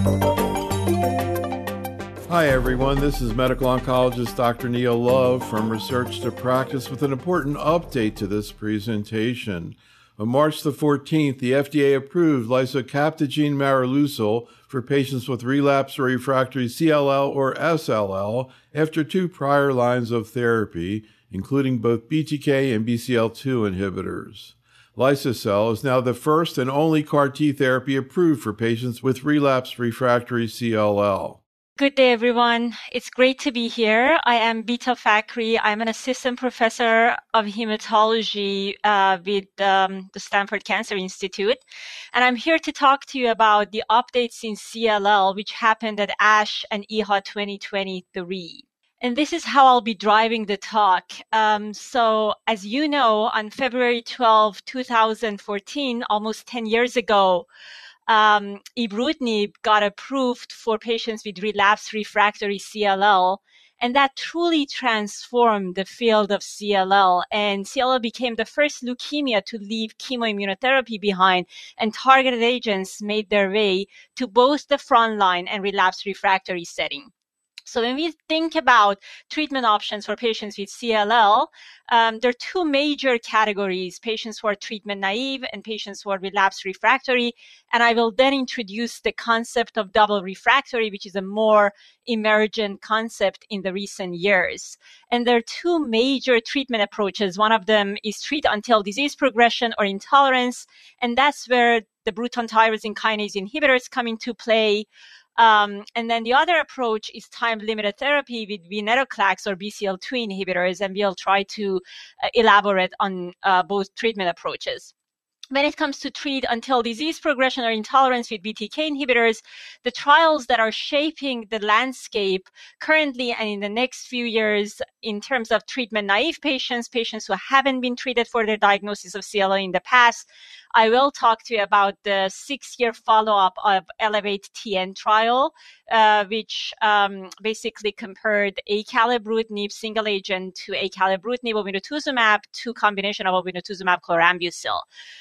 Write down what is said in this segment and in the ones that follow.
Hi everyone, this is medical oncologist Dr. Neil Love from Research to Practice with an important update to this presentation. On March the 14th, the FDA approved lisocabtagene maraleucel for patients with relapsed or refractory CLL or SLL after 2 prior lines of therapy, including both BTK and BCL2 inhibitors. Liso-cel is now the first and only CAR-T therapy approved for patients with relapsed refractory CLL. Good day, everyone. It's great to be here. I am Bita Fakhri. I'm an assistant professor of hematology with the Stanford Cancer Institute. And I'm here to talk to you about the updates in CLL, which happened at ASH and EHA 2023. And this is how I'll be driving the talk. So as you know, on February 12, 2014, almost 10 years ago, ibrutinib got approved for patients with relapsed refractory CLL, and that truly transformed the field of CLL. And CLL became the first leukemia to leave chemoimmunotherapy behind, and targeted agents made their way to both the frontline and relapsed refractory setting. So when we think about treatment options for patients with CLL, there are 2 major categories: patients who are treatment naive and patients who are relapsed refractory. And I will then introduce the concept of double refractory, which is a more emergent concept in the recent years. And there are 2 major treatment approaches. One of them is treat until disease progression or intolerance, and that's where the Bruton tyrosine kinase inhibitors come into play. And then the other approach is time-limited therapy with venetoclax or BCL2 inhibitors, and we'll try to elaborate on both treatment approaches. When it comes to treat until disease progression or intolerance with BTK inhibitors, the trials that are shaping the landscape currently and in the next few years in terms of treatment naive patients, patients who haven't been treated for their diagnosis of CLL in the past, I will talk to you about the 6-year follow-up of ELEVATE-TN trial, which basically compared acalabrutinib single agent to acalabrutinib obinutuzumab to combination of obinutuzumab chlorambucil.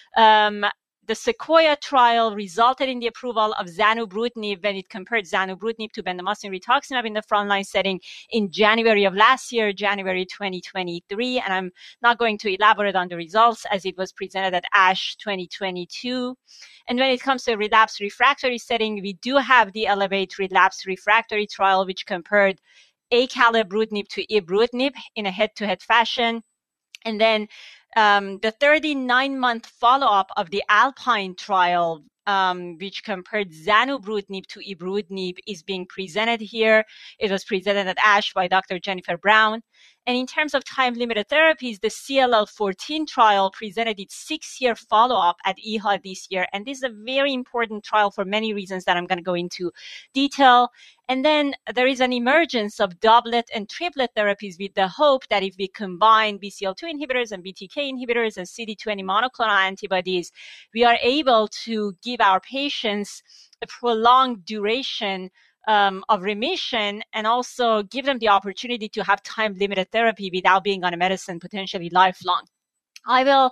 The Sequoia trial resulted in the approval of zanubrutinib when it compared zanubrutinib to bendamustine rituximab in the frontline setting in January of last year, January 2023. And I'm not going to elaborate on the results as it was presented at ASH 2022. And when it comes to relapsed refractory setting, we do have the ELEVATE relapsed refractory trial, which compared acalabrutinib to ibrutinib in a head-to-head fashion. And then the 39-month follow-up of the Alpine trial, which compared zanubrutinib to ibrutinib, is being presented here. It was presented at ASH by Dr. Jennifer Brown. And in terms of time-limited therapies, the CLL14 trial presented its 6-year follow-up at EHA this year. And this is a very important trial for many reasons that I'm going to go into detail. And then there is an emergence of doublet and triplet therapies with the hope that if we combine BCL2 inhibitors and BTK inhibitors and CD20 monoclonal antibodies, we are able to give our patients a prolonged duration of remission and also give them the opportunity to have time-limited therapy without being on a medicine potentially lifelong. I will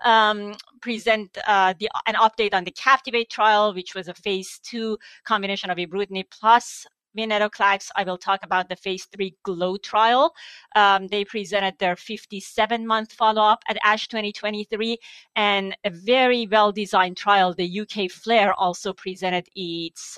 present an update on the Captivate trial, which was a phase 2 combination of ibrutinib plus venetoclax. I will talk about the phase 3 GLOW trial. They presented their 57-month follow-up at ASH 2023, and a very well-designed trial. The UK FLAIR also presented its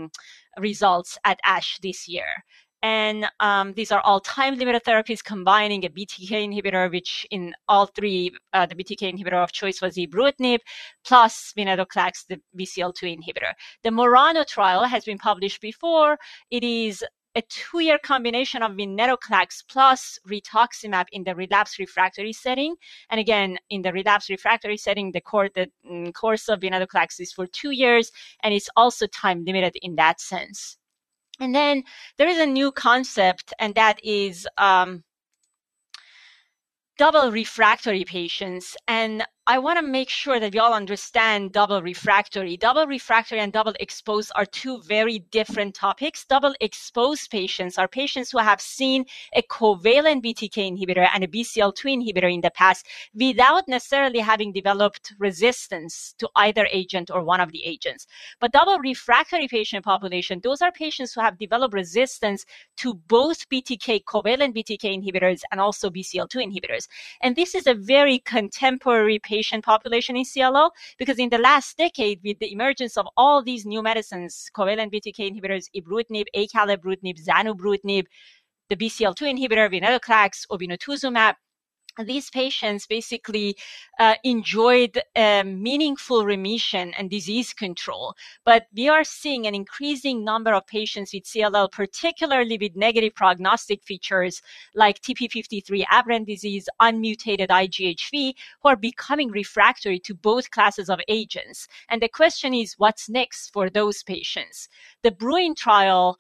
results at ASH this year. And these are all time-limited therapies combining a BTK inhibitor, which in all 3, the BTK inhibitor of choice was ibrutinib, plus venetoclax, the BCL2 inhibitor. The Murano trial has been published before. It is a 2-year combination of venetoclax plus rituximab in the relapsed refractory setting. And again, in the relapsed refractory setting, the course of venetoclax is for 2 years, and it's also time-limited in that sense. And then there is a new concept, and that is double refractory patients. And I want to make sure that we all understand double refractory. Double refractory and double exposed are two very different topics. Double exposed patients are patients who have seen a covalent BTK inhibitor and a BCL2 inhibitor in the past without necessarily having developed resistance to either agent or one of the agents. But double refractory patient population, those are patients who have developed resistance to both covalent BTK inhibitors and also BCL2 inhibitors. And this is a very contemporary patient population in CLL, because in the last decade, with the emergence of all these new medicines, covalent BTK inhibitors, ibrutinib, acalabrutinib, zanubrutinib, the BCL2 inhibitor, venetoclax, obinutuzumab, these patients basically enjoyed meaningful remission and disease control. But we are seeing an increasing number of patients with CLL, particularly with negative prognostic features like TP53 aberrant disease, unmutated IGHV, who are becoming refractory to both classes of agents. And the question is, what's next for those patients? The BRUIN trial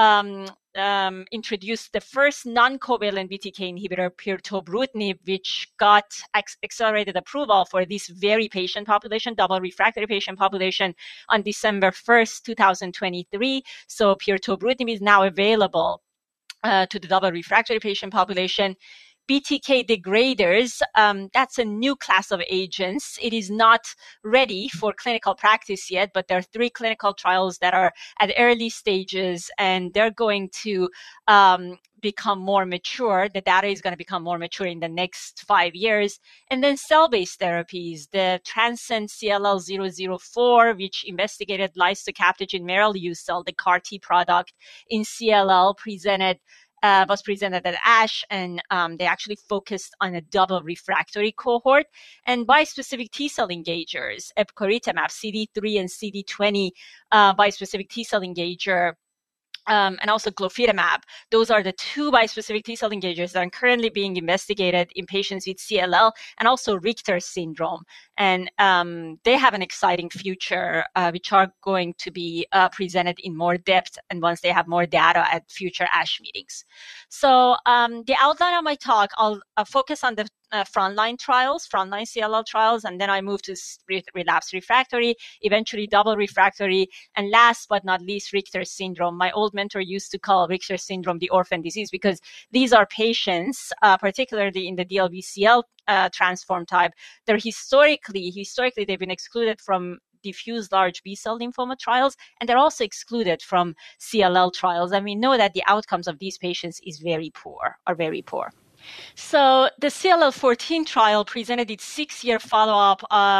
introduced the first non-covalent BTK inhibitor, pirtobrutinib, which got accelerated approval for this very patient population, double refractory patient population, on December 1st, 2023. So pirtobrutinib is now available to the double refractory patient population. BTK degraders, that's a new class of agents. It is not ready for clinical practice yet, but there are 3 clinical trials that are at early stages, and they're going to become more mature. The data is going to become more mature in the next 5 years. And then cell-based therapies, the Transcend CLL 004, which investigated lisocabtagene maraleucel, the CAR-T product in CLL, was presented at ASH, and they actually focused on a double refractory cohort. And bispecific T-cell engagers, epcoritamab, CD3 and CD20 bispecific T-cell engager, and also glofitamab. Those are the 2 bispecific T-cell engagers that are currently being investigated in patients with CLL and also Richter syndrome. And they have an exciting future, which are going to be presented in more depth and once they have more data at future ASH meetings. So the outline of my talk, I'll focus on the frontline CLL trials, and then I move to relapse refractory, eventually double refractory, and last but not least, Richter syndrome. My old mentor used to call Richter syndrome the orphan disease, because these are patients, particularly in the DLBCL transform type, they're historically they've been excluded from diffuse large B-cell lymphoma trials, and they're also excluded from CLL trials. And we know that the outcomes of these patients are very poor. So the CLL14 trial presented its 6-year follow-up.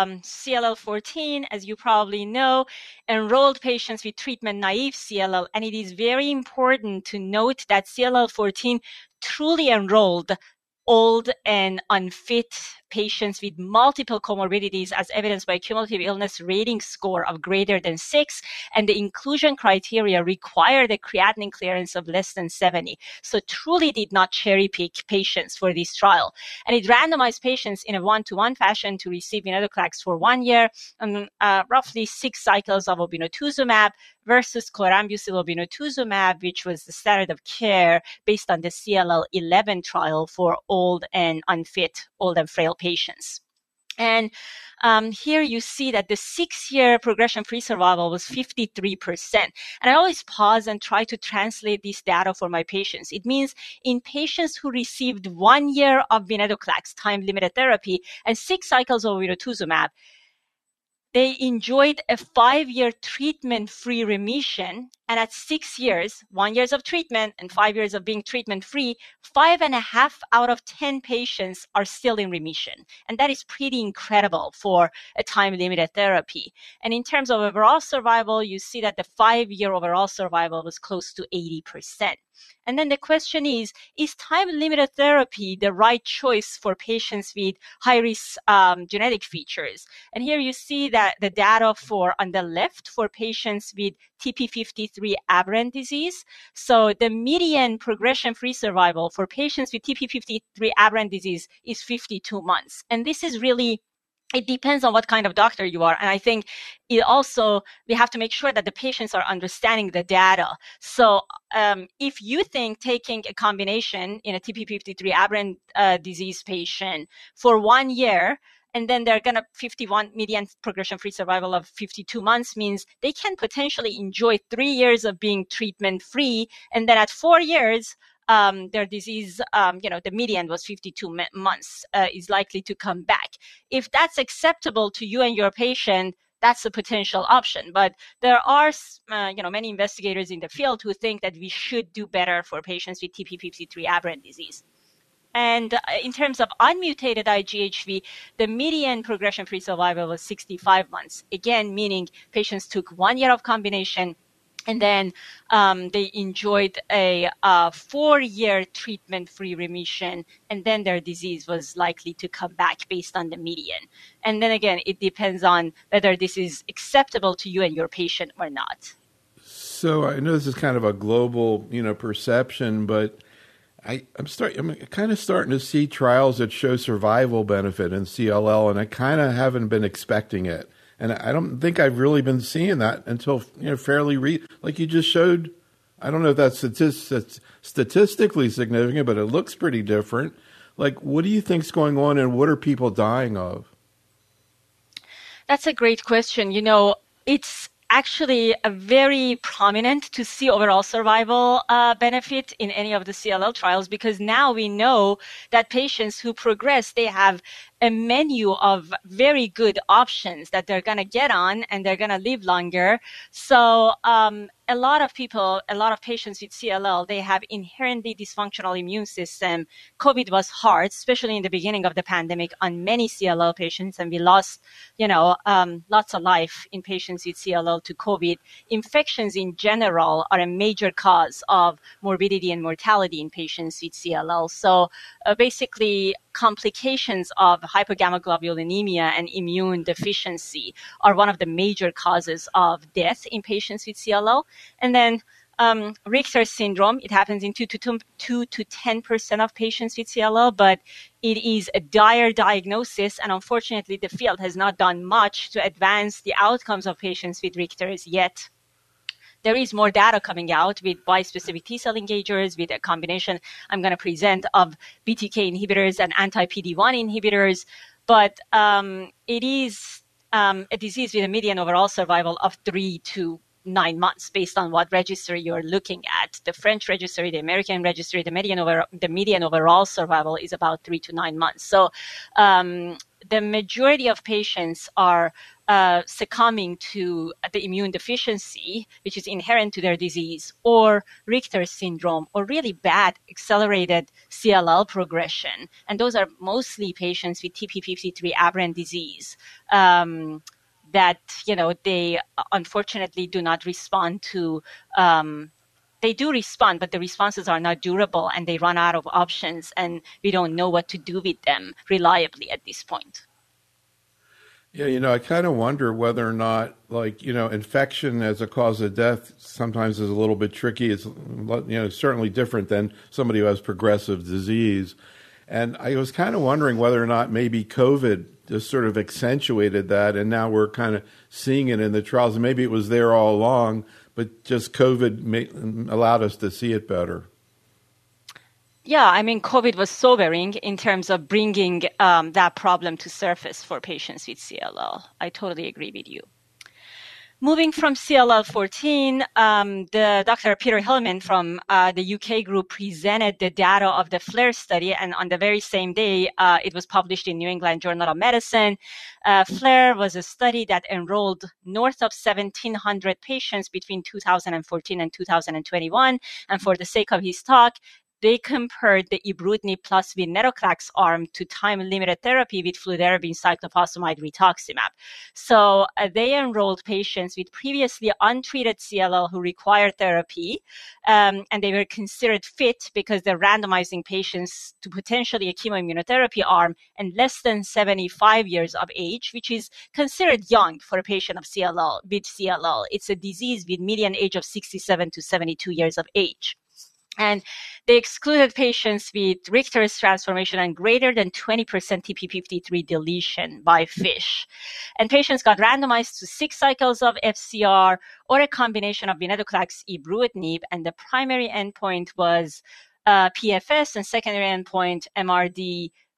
CLL14, as you probably know, enrolled patients with treatment-naive CLL, and it is very important to note that CLL14 truly enrolled old and unfit patients with multiple comorbidities, as evidenced by cumulative illness rating score of greater than 6, and the inclusion criteria required a creatinine clearance of less than 70. So truly did not cherry pick patients for this trial. And it randomized patients in a 1-to-1 fashion to receive venetoclax for 1 year and roughly 6 cycles of obinutuzumab versus chlorambucil obinutuzumab, which was the standard of care based on the CLL11 trial for old and frail patients. And here you see that the 6-year progression-free survival was 53%. And I always pause and try to translate this data for my patients. It means in patients who received 1 year of venetoclax, time-limited therapy, and 6 cycles of obinutuzumab, they enjoyed a 5-year treatment-free remission. And at 6 years, 1 year of treatment and 5 years of being treatment-free, 5.5 out of 10 patients are still in remission. And that is pretty incredible for a time-limited therapy. And in terms of overall survival, you see that the 5-year overall survival was close to 80%. And then the question is time-limited therapy the right choice for patients with high-risk genetic features? And here you see that the data on the left for patients with TP53 aberrant disease. So the median progression-free survival for patients with TP53 aberrant disease is 52 months. And this is really, it depends on what kind of doctor you are. And I think we have to make sure that the patients are understanding the data. So if you think taking a combination in a TP53 aberrant disease patient for 1 year and then they're going to 51 median progression-free survival of 52 months means they can potentially enjoy 3 years of being treatment-free, and then at 4 years, their disease, the median was 52 months, is likely to come back. If that's acceptable to you and your patient, that's a potential option. But there are, many investigators in the field who think that we should do better for patients with TP53 aberrant disease. And in terms of unmutated IGHV, the median progression-free survival was 65 months. Again, meaning patients took 1 year of combination, and then they enjoyed a 4-year treatment-free remission, and then their disease was likely to come back based on the median. And then again, it depends on whether this is acceptable to you and your patient or not. So I know this is kind of a global, perception, but I'm kind of starting to see trials that show survival benefit in CLL, and I kind of haven't been expecting it. And I don't think I've really been seeing that until fairly like you just showed. I don't know if that's statistically significant, but it looks pretty different. Like, what do you think's going on, and what are people dying of? That's a great question. It's actually a very prominent to see overall survival benefit in any of the CLL trials, because now we know that patients who progress, they have a menu of very good options that they're going to get on, and they're going to live longer. So a lot of patients with CLL, they have inherently dysfunctional immune system. COVID was hard, especially in the beginning of the pandemic, on many CLL patients, and we lost, lots of life in patients with CLL to COVID. Infections in general are a major cause of morbidity and mortality in patients with CLL. So basically, complications of hypogammaglobulinemia and immune deficiency are one of the major causes of death in patients with CLL. And then Richter syndrome, it happens in 2 to 10% of patients with CLL, but it is a dire diagnosis, and unfortunately the field has not done much to advance the outcomes of patients with Richter's yet. There is more data coming out with bispecific T-cell engagers, with a combination I'm going to present of BTK inhibitors and anti-PD-1 inhibitors. But it is a disease with a median overall survival of 3 to 9 months based on what registry you're looking at. The French registry, the American registry, the median overall survival is about 3 to 9 months. So the majority of patients are succumbing to the immune deficiency, which is inherent to their disease, or Richter syndrome, or really bad accelerated CLL progression. And those are mostly patients with TP53 aberrant disease. That, they unfortunately do not respond to, they do respond, but the responses are not durable, and they run out of options, and we don't know what to do with them reliably at this point. Yeah, I kind of wonder whether or not, infection as a cause of death sometimes is a little bit tricky. It's, certainly different than somebody who has progressive disease. And I was kind of wondering whether or not maybe COVID just sort of accentuated that, and now we're kind of seeing it in the trials. And maybe it was there all along, but just COVID allowed us to see it better. Yeah, COVID was sobering in terms of bringing that problem to surface for patients with CLL. I totally agree with you. Moving from CLL14, the Dr. Peter Hillman from the UK group presented the data of the FLAIR study, and on the very same day, it was published in New England Journal of Medicine. FLAIR was a study that enrolled north of 1,700 patients between 2014 and 2021, and for the sake of his talk, they compared the ibrutinib plus venetoclax arm to time-limited therapy with fludarabine, cyclophosphamide, rituximab. So they enrolled patients with previously untreated CLL who required therapy, and they were considered fit because they're randomizing patients to potentially a chemoimmunotherapy arm and less than 75 years of age, which is considered young for a patient of CLL with CLL. It's a disease with median age of 67 to 72 years of age. And they excluded patients with Richter's transformation and greater than 20% TP53 deletion by FISH. And patients got randomized to 6 cycles of FCR or a combination of venetoclax, ibrutinib, and the primary endpoint was PFS, and secondary endpoint MRD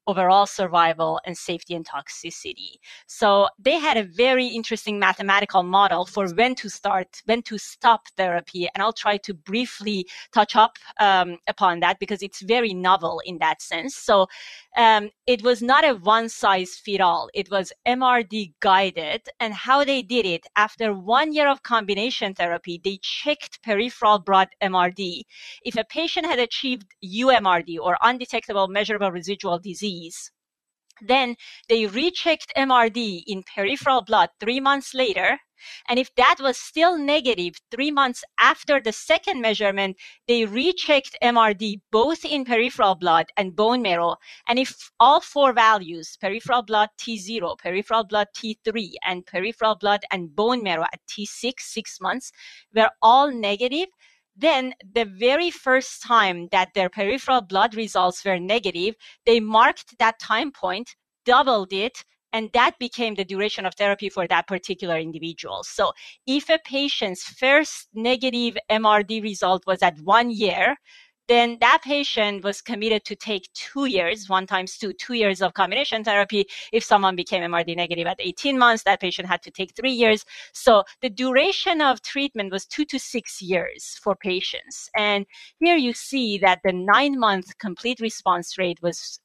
overall survival, and safety and toxicity. So they had a very interesting mathematical model for when to stop therapy. And I'll try to briefly touch up upon that because it's very novel in that sense. So it was not a one-size-fits-all. It was MRD guided. And how they did it, after 1 year of combination therapy, they checked peripheral blood MRD. If a patient had achieved UMRD, or undetectable measurable residual disease, then they rechecked MRD in peripheral blood 3 months later. And if that was still negative 3 months after the second measurement, they rechecked MRD both in peripheral blood and bone marrow. And if all four values, peripheral blood T0, peripheral blood T3, and peripheral blood and bone marrow at T6, 6 months, were all negative, then the very first time that their peripheral blood results were negative, they marked that time point, doubled it, and that became the duration of therapy for that particular individual. So if a patient's first negative MRD result was at 1 year, then that patient was committed to take 2 years, 1 times 2, 2 years of combination therapy. If someone became MRD negative at 18 months, that patient had to take 3 years. So the duration of treatment was 2 to 6 years for patients. And here you see that the 9-month complete response rate was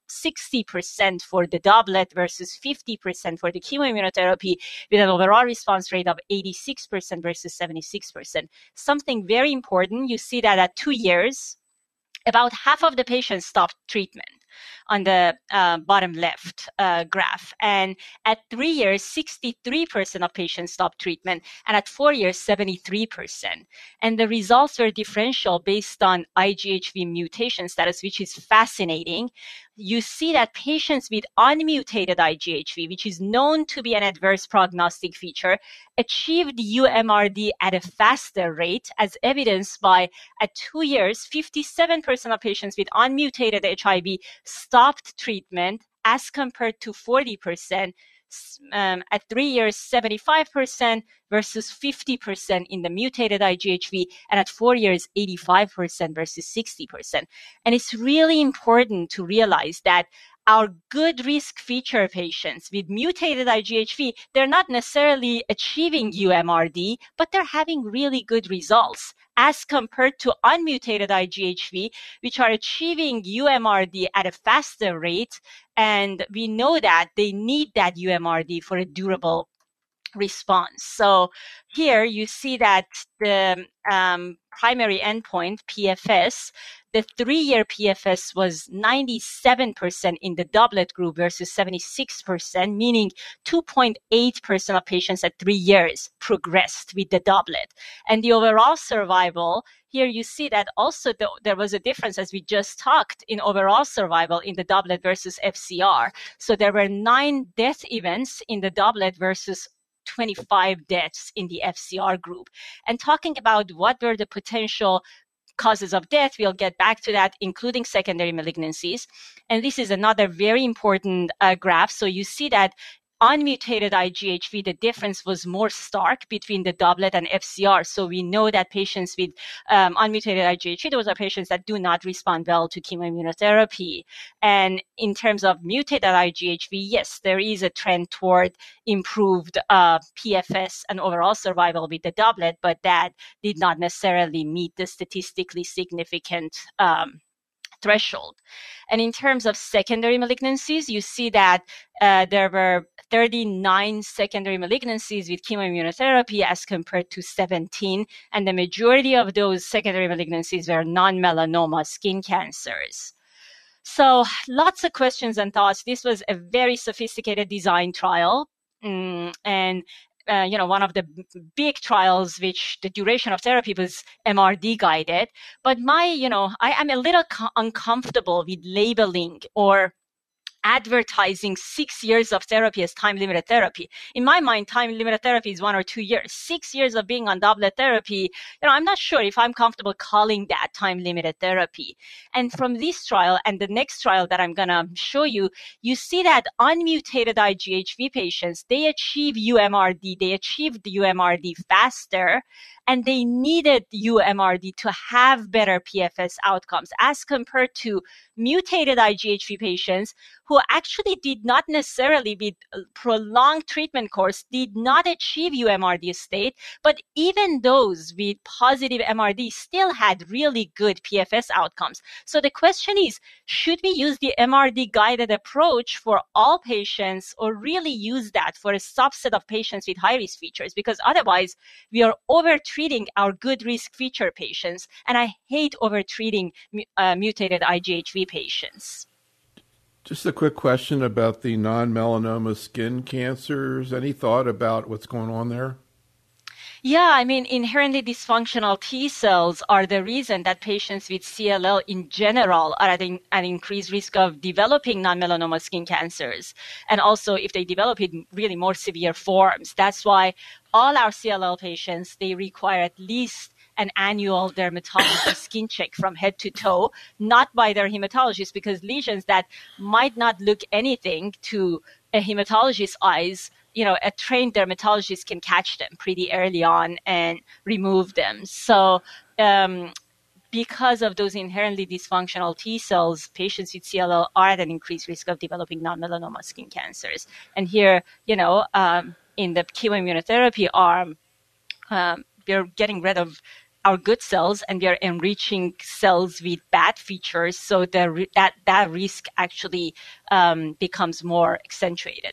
60% for the doublet versus 50% for the chemoimmunotherapy, with an overall response rate of 86% versus 76%. Something very important, you see that at 2 years, about half of the patients stopped treatment on the bottom left graph. And at 3 years, 63% of patients stopped treatment. And at 4 years, 73%. And the results were differential based on IGHV mutation status, which is fascinating. You see that patients with unmutated IGHV, which is known to be an adverse prognostic feature, achieved UMRD at a faster rate, as evidenced by at 2 years, 57% of patients with unmutated HIV stopped treatment as compared to 40%. At 3 years, 75% versus 50% in the mutated IGHV, and at 4 years, 85% versus 60%. And it's really important to realize that our good risk feature patients with mutated IGHV, they're not necessarily achieving UMRD, but they're having really good results as compared to unmutated IGHV, which are achieving UMRD at a faster rate. And we know that they need that UMRD for a durable response. So here you see that the primary endpoint, PFS, the 3-year PFS was 97% in the doublet group versus 76%, meaning 2.8% of patients at 3 years progressed with the doublet. And the overall survival, here you see that also there was a difference, as we just talked, in overall survival in the doublet versus FCR. So there were 9 death events in the doublet versus 25 deaths in the FCR group. And talking about what were the potential causes of death, we'll get back to that, including secondary malignancies. And this is another very important graph. So you see that unmutated IGHV, the difference was more stark between the doublet and FCR. So we know that patients with unmutated IGHV, those are patients that do not respond well to chemoimmunotherapy. And in terms of mutated IGHV, yes, there is a trend toward improved PFS and overall survival with the doublet, but that did not necessarily meet the statistically significant threshold. And in terms of secondary malignancies, you see that there were 39 secondary malignancies with chemoimmunotherapy as compared to 17. And the majority of those secondary malignancies were non-melanoma skin cancers. So lots of questions and thoughts. This was a very sophisticated design trial. And one of the big trials, which the duration of therapy was MRD guided. But I am a little uncomfortable with labeling or advertising 6 years of therapy as time-limited therapy. In my mind, time-limited therapy is 1 or 2 years. 6 years of being on doublet therapy, I'm not sure if I'm comfortable calling that time-limited therapy. And from this trial and the next trial that I'm going to show you, you see that unmutated IGHV patients, they achieve UMRD. They achieved the UMRD faster. and they needed UMRD to have better PFS outcomes as compared to mutated IGHV patients who actually did not necessarily, with prolonged treatment course, did not achieve UMRD state, but even those with positive MRD still had really good PFS outcomes. So the question is, should we use the MRD guided approach for all patients, or really use that for a subset of patients with high risk features? Because otherwise we are over-treating our good risk feature patients, and I hate over-treating mutated IGHV patients. Just a quick question about the non-melanoma skin cancers. Any thought about what's going on there? Yeah, I mean, inherently dysfunctional T cells are the reason that patients with CLL in general are at an increased risk of developing non-melanoma skin cancers. And also, if they develop it really more severe forms, that's why all our CLL patients, they require at least an annual dermatology skin check from head to toe, not by their hematologist, because lesions that might not look anything to a hematologist's eyes, a trained dermatologist can catch them pretty early on and remove them. So because of those inherently dysfunctional T cells, patients with CLL are at an increased risk of developing non-melanoma skin cancers. And here, in the chemoimmunotherapy arm, we're getting rid of our good cells and we are enriching cells with bad features. So that risk actually becomes more accentuated.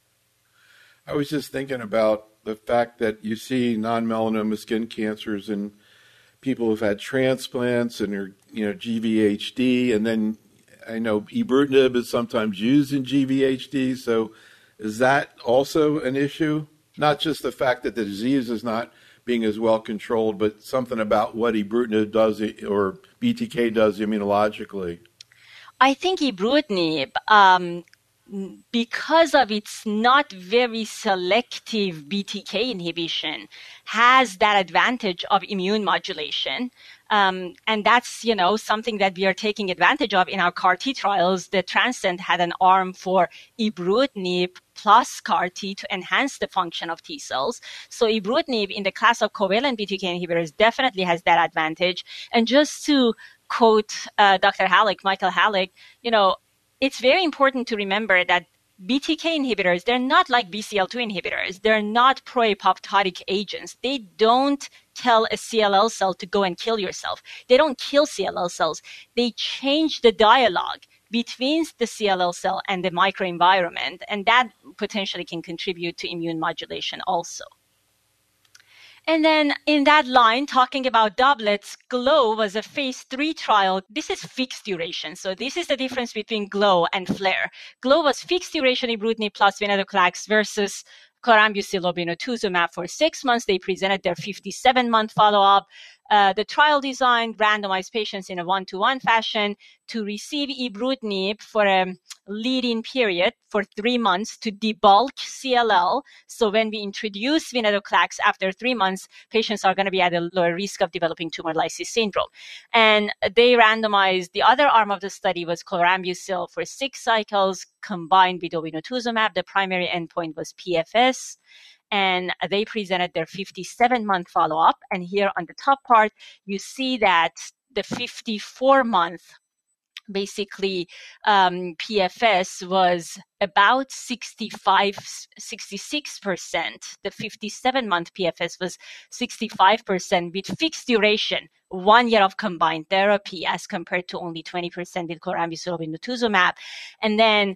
I was just thinking about the fact that you see non-melanoma skin cancers in people who've had transplants and are, GVHD, and then I know ibrutinib is sometimes used in GVHD. So is that also an issue? Not just the fact that the disease is not being as well controlled, but something about what ibrutinib does or BTK does immunologically. I think ibrutinib, because of its not very selective BTK inhibition, has that advantage of immune modulation. And that's, something that we are taking advantage of in our CAR T trials. The Transcend had an arm for ibrutinib plus CAR T to enhance the function of T cells. So ibrutinib in the class of covalent BTK inhibitors definitely has that advantage. And just to quote Dr. Halleck, Michael Halleck, it's very important to remember that BTK inhibitors, they're not like BCL2 inhibitors. They're not pro-apoptotic agents. They don't tell a CLL cell to go and kill yourself. They don't kill CLL cells. They change the dialogue between the CLL cell and the microenvironment, and that potentially can contribute to immune modulation also. And then in that line, talking about doublets, GLOW was a phase 3 trial. This is fixed duration. So this is the difference between GLOW and FLAIR. GLOW was fixed duration ibrutinib plus venetoclax versus chlorambucil obinutuzumab for 6 months. They presented their 57-month follow-up. The trial design randomized patients in a 1-to-1 fashion to receive ibrutinib for a lead-in period for 3 months to debulk CLL. So when we introduce venetoclax after 3 months, patients are going to be at a lower risk of developing tumor lysis syndrome. And they randomized, the other arm of the study was chlorambucil for 6 cycles combined with obinutuzumab. The primary endpoint was PFS. And they presented their 57-month follow-up. And here on the top part, you see that the 54-month basically PFS was about 66%. The 57-month PFS was 65% with fixed duration, 1 year of combined therapy as compared to only 20% with chlorambucil obinutuzumab. And then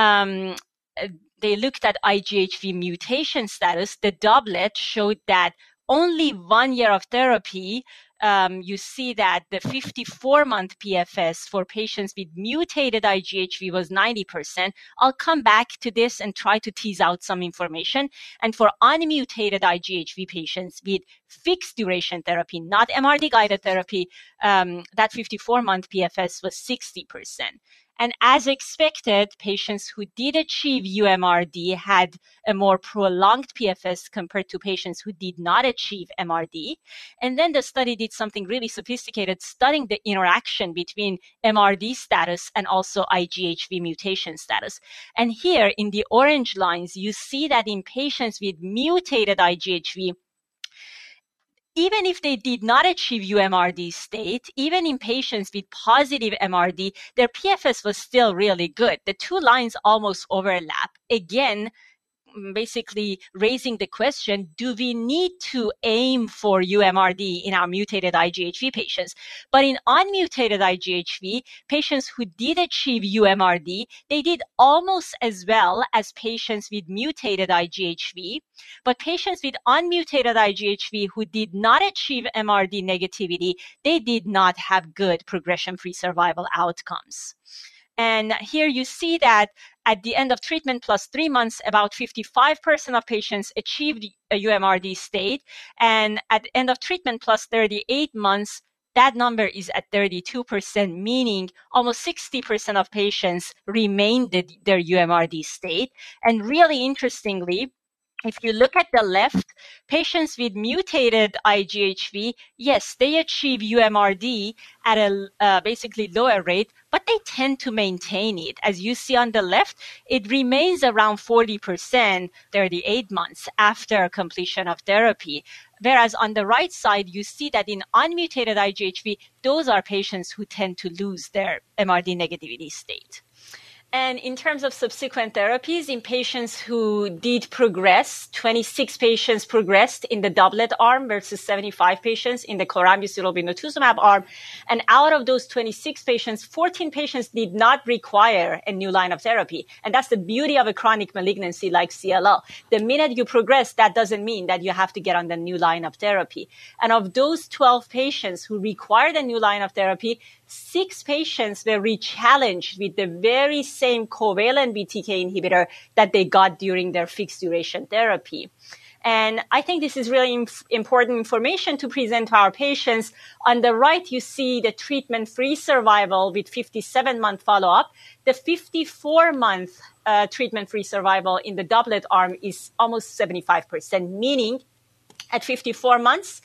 they looked at IGHV mutation status. The doublet showed that only 1 year of therapy, you see that the 54-month PFS for patients with mutated IGHV was 90%. I'll come back to this and try to tease out some information. And for unmutated IGHV patients with fixed duration therapy, not MRD-guided therapy, that 54-month PFS was 60%. And as expected, patients who did achieve UMRD had a more prolonged PFS compared to patients who did not achieve MRD. And then the study did something really sophisticated, studying the interaction between MRD status and also IGHV mutation status. And here in the orange lines, you see that in patients with mutated IGHV, even if they did not achieve UMRD state, even in patients with positive MRD, their PFS was still really good. The two lines almost overlap. Again, basically raising the question, do we need to aim for UMRD in our mutated IGHV patients? But in unmutated IGHV, patients who did achieve UMRD, they did almost as well as patients with mutated IGHV. But patients with unmutated IGHV who did not achieve MRD negativity, they did not have good progression-free survival outcomes. And here you see that at the end of treatment plus 3 months, about 55% of patients achieved a UMRD state. And at the end of treatment plus 38 months, that number is at 32%, meaning almost 60% of patients remained their UMRD state. And really interestingly, if you look at the left, patients with mutated IGHV, yes, they achieve UMRD at a basically lower rate, but they tend to maintain it. As you see on the left, it remains around 40%, 38 months after completion of therapy. Whereas on the right side, you see that in unmutated IGHV, those are patients who tend to lose their MRD negativity state. And in terms of subsequent therapies, in patients who did progress, 26 patients progressed in the doublet arm versus 75 patients in the chlorambucil obinutuzumab arm. And out of those 26 patients, 14 patients did not require a new line of therapy. And that's the beauty of a chronic malignancy like CLL. The minute you progress, that doesn't mean that you have to get on the new line of therapy. And of those 12 patients who required a new line of therapy, 6 patients were rechallenged with the very same covalent BTK inhibitor that they got during their fixed duration therapy. And I think this is really important information to present to our patients. On the right, you see the treatment-free survival with 57-month follow-up. The 54-month treatment-free survival in the doublet arm is almost 75%, meaning at 54 months,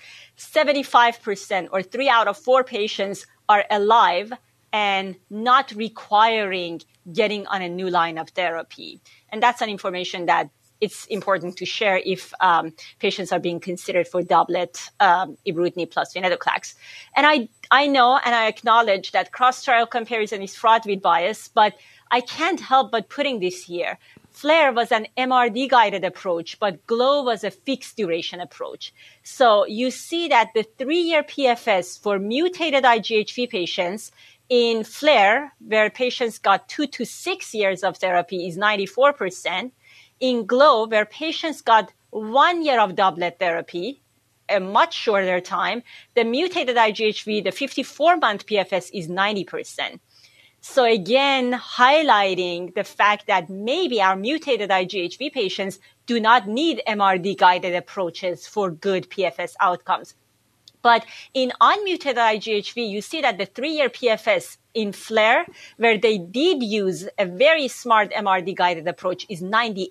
75% or 3 out of 4 patients are alive and not requiring getting on a new line of therapy. And that's an information that it's important to share if patients are being considered for doublet ibrutinib plus venetoclax. And I know and I acknowledge that cross-trial comparison is fraught with bias, but I can't help but putting this here. FLAIR was an MRD-guided approach, but GLOW was a fixed duration approach. So you see that the 3-year PFS for mutated IGHV patients in FLAIR, where patients got 2 to 6 years of therapy, is 94%. In GLOW, where patients got 1 year of doublet therapy, a much shorter time, the mutated IGHV, the 54-month PFS is 90%. So again, highlighting the fact that maybe our mutated IGHV patients do not need MRD-guided approaches for good PFS outcomes. But in unmutated IGHV, you see that the 3-year PFS in FLAIR, where they did use a very smart MRD-guided approach, is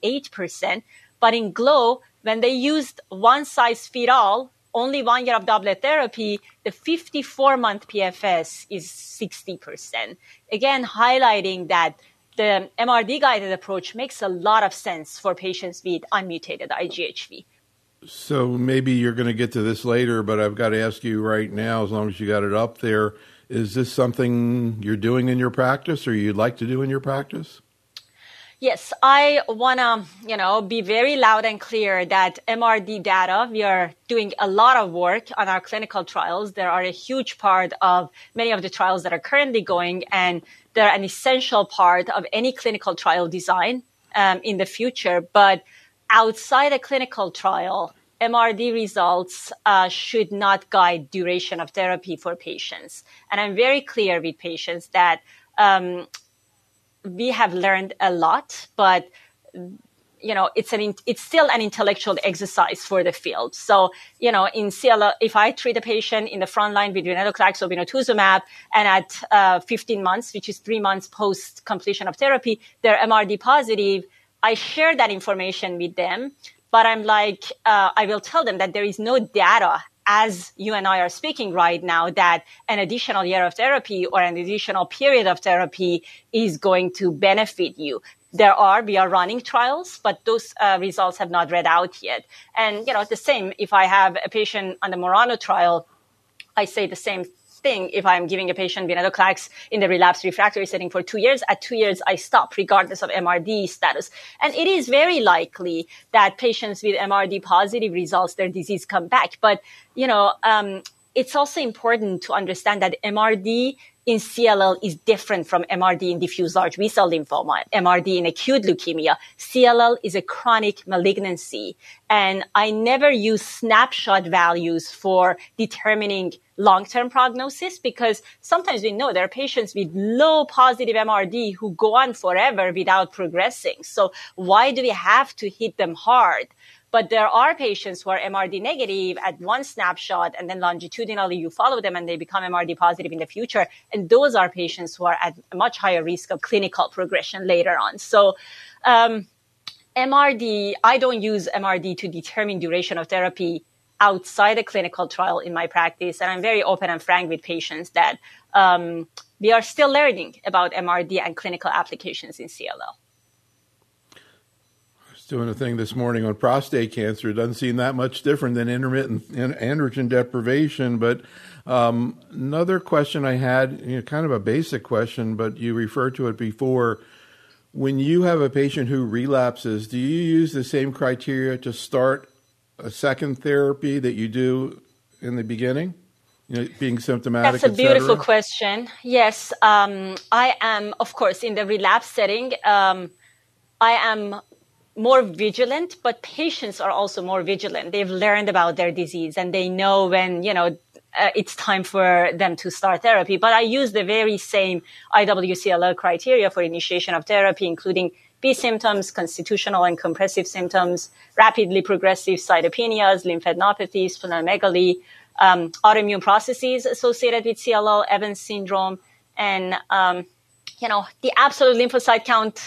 98%. But in GLOW, when they used one-size-fits-all, only 1 year of doublet therapy, the 54-month PFS is 60%. Again, highlighting that the MRD-guided approach makes a lot of sense for patients with unmutated IGHV. So maybe you're going to get to this later, but I've got to ask you right now, as long as you got it up there, is this something you're doing in your practice or you'd like to do in your practice? Yes, I want to, be very loud and clear that MRD data, we are doing a lot of work on our clinical trials. They are a huge part of many of the trials that are currently going, and they're an essential part of any clinical trial design in the future. But outside a clinical trial, MRD results should not guide duration of therapy for patients. And I'm very clear with patients that we have learned a lot, but it's still an intellectual exercise for the field. So, in CLL, if I treat a patient in the front line with venetoclax or obinutuzumab, and at 15 months, which is 3 months post completion of therapy, they're MRD positive, I share that information with them. But I'm like, I will tell them that there is no data, as you and I are speaking right now, that an additional year of therapy or an additional period of therapy is going to benefit you. we are running trials, but those results have not read out yet. And, the same, if I have a patient on the Murano trial, I say the same thing. If I'm giving a patient venetoclax in the relapsed refractory setting for 2 years, at 2 years, I stop regardless of MRD status. And it is very likely that patients with MRD positive results, their disease come back. But, it's also important to understand that MRD in CLL is different from MRD in diffuse large B-cell lymphoma, MRD in acute leukemia. CLL is a chronic malignancy. And I never use snapshot values for determining long-term prognosis, because sometimes we know there are patients with low positive MRD who go on forever without progressing. So why do we have to hit them hard? But there are patients who are MRD negative at one snapshot, and then longitudinally you follow them and they become MRD positive in the future. And those are patients who are at a much higher risk of clinical progression later on. So MRD, I don't use MRD to determine duration of therapy outside a clinical trial in my practice. And I'm very open and frank with patients that we are still learning about MRD and clinical applications in CLL. Doing a thing this morning on prostate cancer. It doesn't seem that much different than intermittent androgen deprivation. But another question I had, kind of a basic question, but you referred to it before. When you have a patient who relapses, do you use the same criteria to start a second therapy that you do in the beginning? Being symptomatic, That's a beautiful question. Yes, I am, of course, in the relapse setting. I am more vigilant, but patients are also more vigilant. They've learned about their disease and they know when, it's time for them to start therapy. But I use the very same IWCLL criteria for initiation of therapy, including B symptoms, constitutional and compressive symptoms, rapidly progressive cytopenias, lymphadenopathy, splenomegaly, autoimmune processes associated with CLL, Evans syndrome, and, the absolute lymphocyte count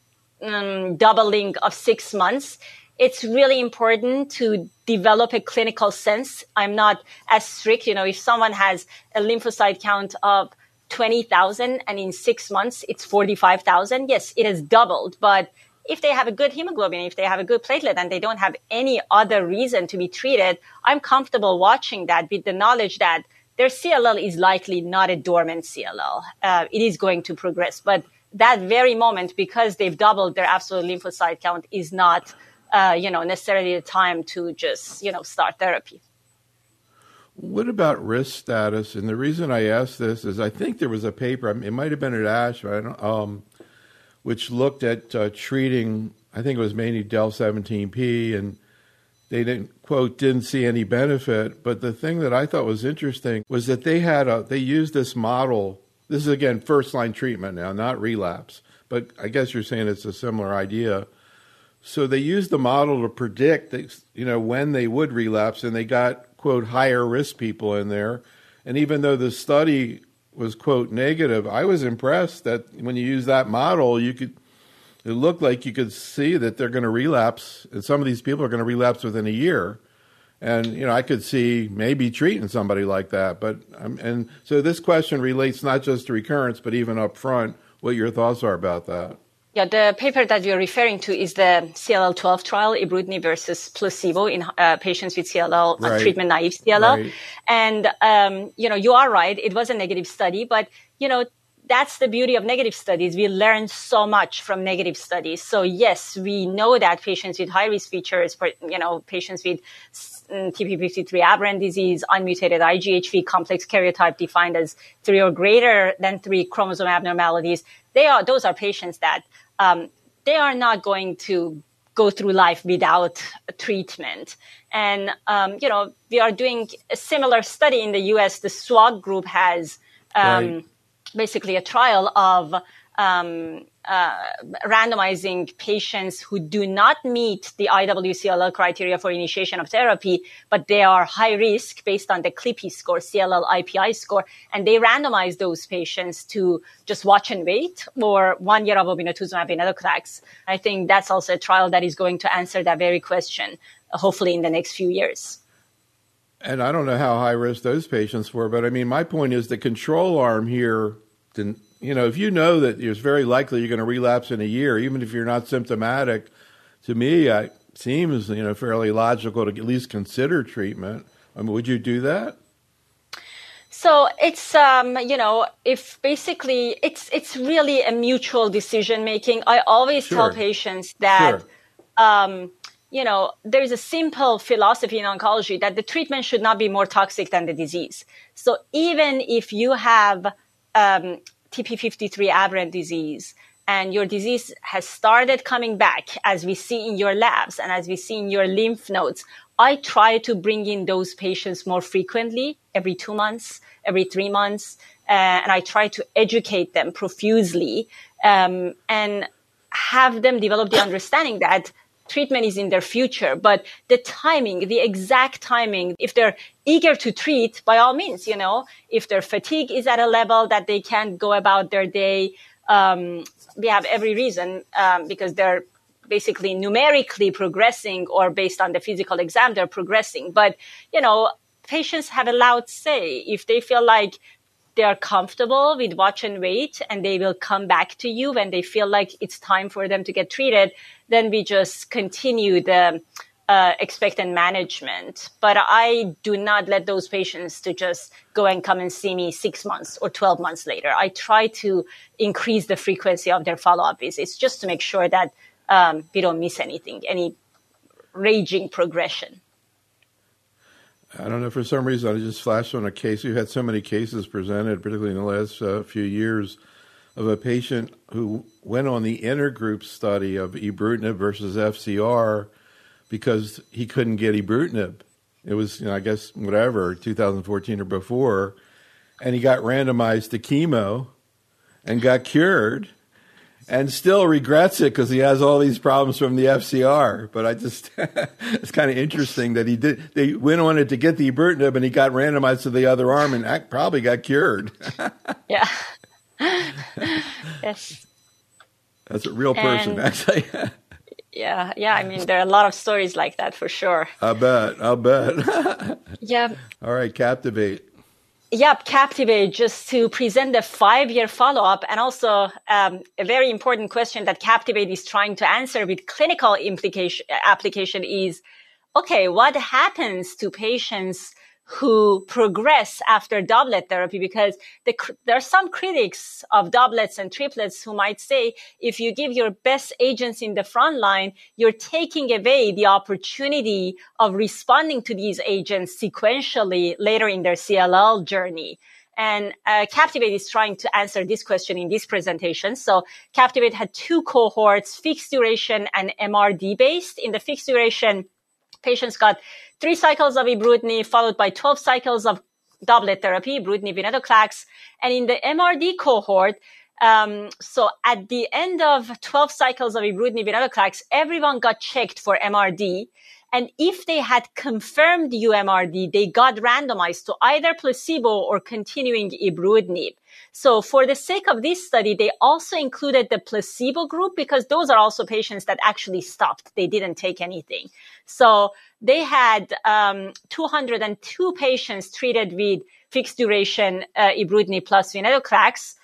doubling of 6 months. It's really important to develop a clinical sense. I'm not as strict. If someone has a lymphocyte count of 20,000 and in 6 months it's 45,000, yes, it has doubled. But if they have a good hemoglobin, if they have a good platelet and they don't have any other reason to be treated, I'm comfortable watching that with the knowledge that their CLL is likely not a dormant CLL. It is going to progress. But that very moment, because they've doubled their absolute lymphocyte count, is not, necessarily the time to just, start therapy. What about risk status? And the reason I ask this is I think there was a paper, it might have been at ASH, which looked at treating, I think it was mainly del-17p, and they didn't see any benefit. But the thing that I thought was interesting was that they used this model. This is, again, first-line treatment now, not relapse. But I guess you're saying it's a similar idea. So they used the model to predict, when they would relapse, and they got, quote, higher-risk people in there. And even though the study was, quote, negative, I was impressed that when you use that model, it looked like you could see that they're going to relapse, and some of these people are going to relapse within a year. And, I could see maybe treating somebody like that. But and so this question relates not just to recurrence, but even up front, what your thoughts are about that. Yeah, the paper that you're referring to is the CLL-12 trial, ibrutinib versus placebo in patients with CLL, right. Treatment-naive CLL. Right. And, you are right. It was a negative study, but, that's the beauty of negative studies. We learn so much from negative studies. So yes, we know that patients with high-risk features, patients with TP53 aberrant disease, unmutated IGHV, complex karyotype defined as 3 or greater than 3 chromosome abnormalities, those are patients that they are not going to go through life without treatment. And, we are doing a similar study in the U.S. The SWOG group has basically a trial of randomizing patients who do not meet the IWCLL criteria for initiation of therapy, but they are high risk based on the CLIPI score, CLL IPI score, and they randomize those patients to just watch and wait or 1 year of obinutuzumab venetoclax. I think that's also a trial that is going to answer that very question, hopefully in the next few years. And I don't know how high risk those patients were, but I mean, my point is the control arm here if you know that it's very likely you're going to relapse in a year, even if you're not symptomatic, to me, it seems, fairly logical to at least consider treatment. Would you do that? So it's, if basically it's really a mutual decision making. I always tell patients that, there's a simple philosophy in oncology that the treatment should not be more toxic than the disease. So even if you have TP53 aberrant disease and your disease has started coming back, as we see in your labs and as we see in your lymph nodes, I try to bring in those patients more frequently, every 2 months, every 3 months, and I try to educate them profusely and have them develop the understanding that treatment is in their future. But the timing, the exact timing, if they're eager to treat, by all means, if their fatigue is at a level that they can't go about their day, we have every reason because they're basically numerically progressing, or based on the physical exam, they're progressing. But, patients have a loud say. If they feel like they are comfortable with watch and wait and they will come back to you when they feel like it's time for them to get treated, then we just continue the expectant management. But I do not let those patients to just go and come and see me 6 months or 12 months later. I try to increase the frequency of their follow-up visits just to make sure that we don't miss anything, any raging progression. I don't know, for some reason I just flashed on a case. We've had so many cases presented, particularly in the last few years, of a patient who went on the intergroup study of ibrutinib versus FCR because he couldn't get ibrutinib. It was, 2014 or before, and he got randomized to chemo and got cured, and still regrets it because he has all these problems from the FCR. But it's kind of interesting that they went on it to get the ibrutinib and he got randomized to the other arm and probably got cured. Yeah. Yes. That's a real person, actually. Yeah. I mean, there are a lot of stories like that for sure. I'll bet. Yeah. All right, Captivate. Yep, Captivate, just to present the 5-year follow-up, and also a very important question that Captivate is trying to answer with clinical application is, okay, what happens to patients who progress after doublet therapy? Because there are some critics of doublets and triplets who might say, if you give your best agents in the front line, you're taking away the opportunity of responding to these agents sequentially later in their CLL journey. And Captivate is trying to answer this question in this presentation. So Captivate had 2 cohorts, fixed duration and MRD based. In the fixed duration, patients got 3 cycles of ibrutinib followed by 12 cycles of doublet therapy, ibrutinib, venetoclax. And in the MRD cohort, so at the end of 12 cycles of ibrutinib, venetoclax, everyone got checked for MRD. And if they had confirmed UMRD, they got randomized to either placebo or continuing ibrutinib. So for the sake of this study, they also included the placebo group because those are also patients that actually stopped. They didn't take anything. So they had 202 patients treated with fixed duration ibrutinib plus venetoclax,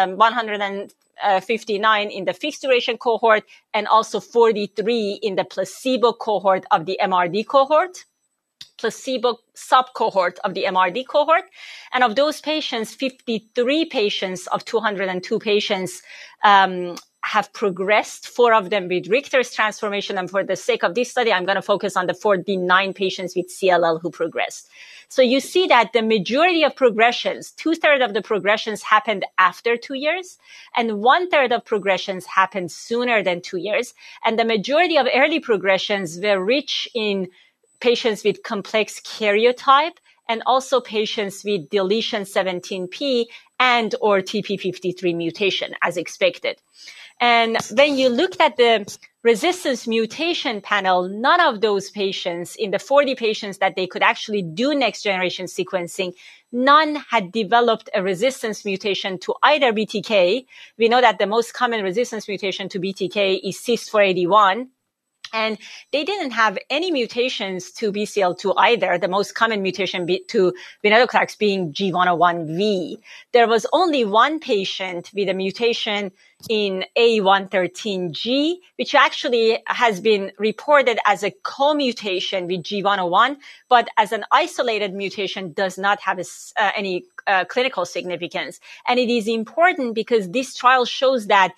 159 in the fixed duration cohort, and also 43 in the placebo cohort of the MRD cohort, placebo sub-cohort of the MRD cohort. And of those patients, 53 patients of 202 patients have progressed, 4 of them with Richter's transformation. And for the sake of this study, I'm going to focus on the 49 patients with CLL who progressed. So you see that the majority of progressions, 2/3 of the progressions happened after 2 years, and 1/3 of progressions happened sooner than 2 years. And the majority of early progressions were rich in patients with complex karyotype and also patients with deletion 17p and or TP53 mutation as expected. And when you looked at the resistance mutation panel, none of those patients, in the 40 patients that they could actually do next generation sequencing, none had developed a resistance mutation to either BTK. We know that the most common resistance mutation to BTK is CYST481, And they didn't have any mutations to BCL2 either, the most common mutation to venetoclax being G101V. There was only one patient with a mutation in A113G, which actually has been reported as a co-mutation with G101, but as an isolated mutation does not have any clinical significance. And it is important because this trial shows that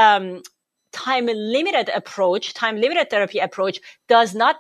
time-limited therapy approach does not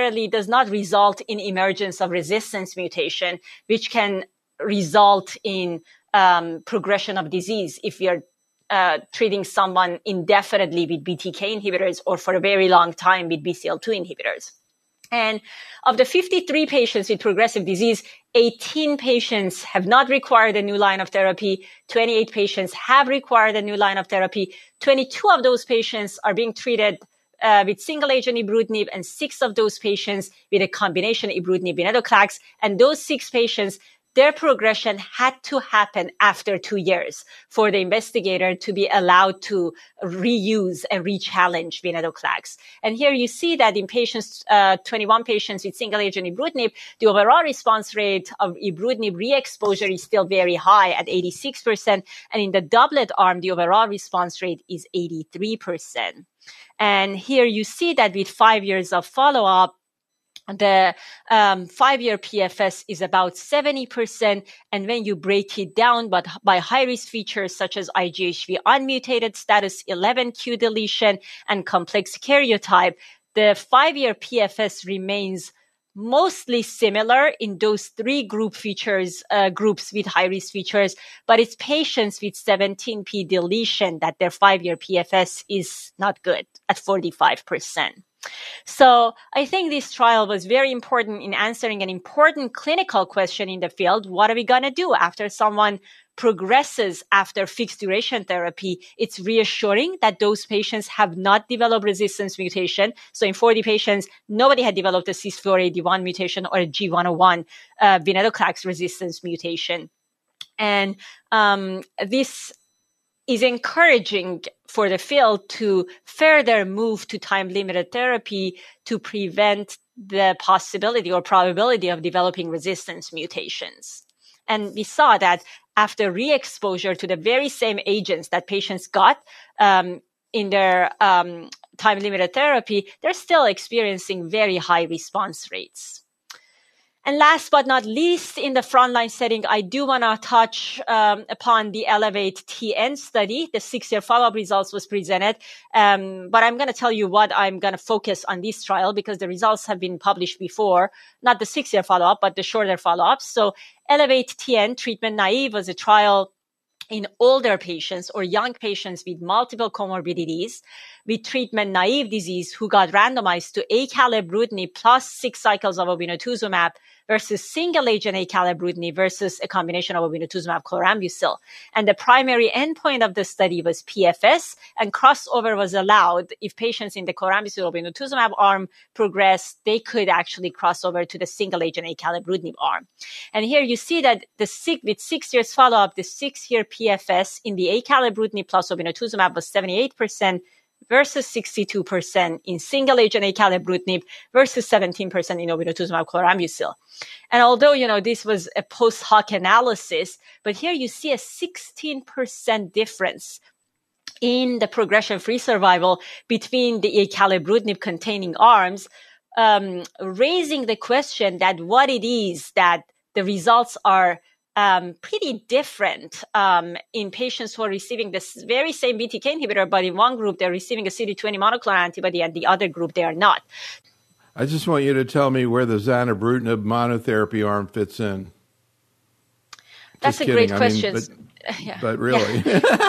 result in emergence of resistance mutation, which can result in progression of disease if you're treating someone indefinitely with BTK inhibitors or for a very long time with BCL2 inhibitors. And of the 53 patients with progressive disease, 18 patients have not required a new line of therapy. 28 patients have required a new line of therapy. 22 of those patients are being treated with single-agent ibrutinib, and 6 of those patients with a combination ibrutinib-venetoclax. And those 6 patients, their progression had to happen after 2 years for the investigator to be allowed to reuse and re-challenge venetoclax. And here you see that in patients, 21 patients with single-agent ibrutinib, the overall response rate of ibrutinib re-exposure is still very high at 86%. And in the doublet arm, the overall response rate is 83%. And here you see that with 5 years of follow-up, the 5-year PFS is about 70%. And when you break it down but by high-risk features such as IGHV unmutated status, 11q deletion, and complex karyotype, the 5-year PFS remains mostly similar in those 3 groups with high-risk features, but it's patients with 17p deletion that their 5-year PFS is not good at 45%. So I think this trial was very important in answering an important clinical question in the field. What are we going to do after someone progresses after fixed duration therapy? It's reassuring that those patients have not developed resistance mutation. So in 40 patients, nobody had developed a CYS481 mutation or a G101 venetoclax resistance mutation. And this is encouraging for the field to further move to time-limited therapy to prevent the possibility or probability of developing resistance mutations. And we saw that after re-exposure to the very same agents that patients got in their time-limited therapy, they're still experiencing very high response rates. And last but not least, in the frontline setting, I do want to touch upon the ELEVATE-TN study. The 6-year follow-up results was presented, but I'm going to tell you what I'm going to focus on this trial because the results have been published before, not the 6-year follow-up, but the shorter follow-ups. So ELEVATE-TN, treatment naive, was a trial in older patients or young patients with multiple comorbidities with treatment-naive disease who got randomized to acalabrutinib plus 6 cycles of obinutuzumab versus single-agent acalabrutinib versus a combination of obinutuzumab chlorambucil. And the primary endpoint of the study was PFS, and crossover was allowed. If patients in the chlorambucil obinutuzumab arm progressed, they could actually cross over to the single-agent acalabrutinib arm. And here you see that with 6 years follow-up, the 6-year PFS in the acalabrutinib plus obinutuzumab was 78%, versus 62% in single-agent acalabrutinib versus 17% in obinutuzumab chlorambucil. And although, this was a post-hoc analysis, but here you see a 16% difference in the progression-free survival between the acalabrutinib-containing arms, raising the question that what it is that the results are pretty different in patients who are receiving this very same BTK inhibitor, but in one group they're receiving a CD20 monoclonal antibody and the other group they are not. I just want you to tell me where the zanubrutinib monotherapy arm fits in. That's a great question. But really.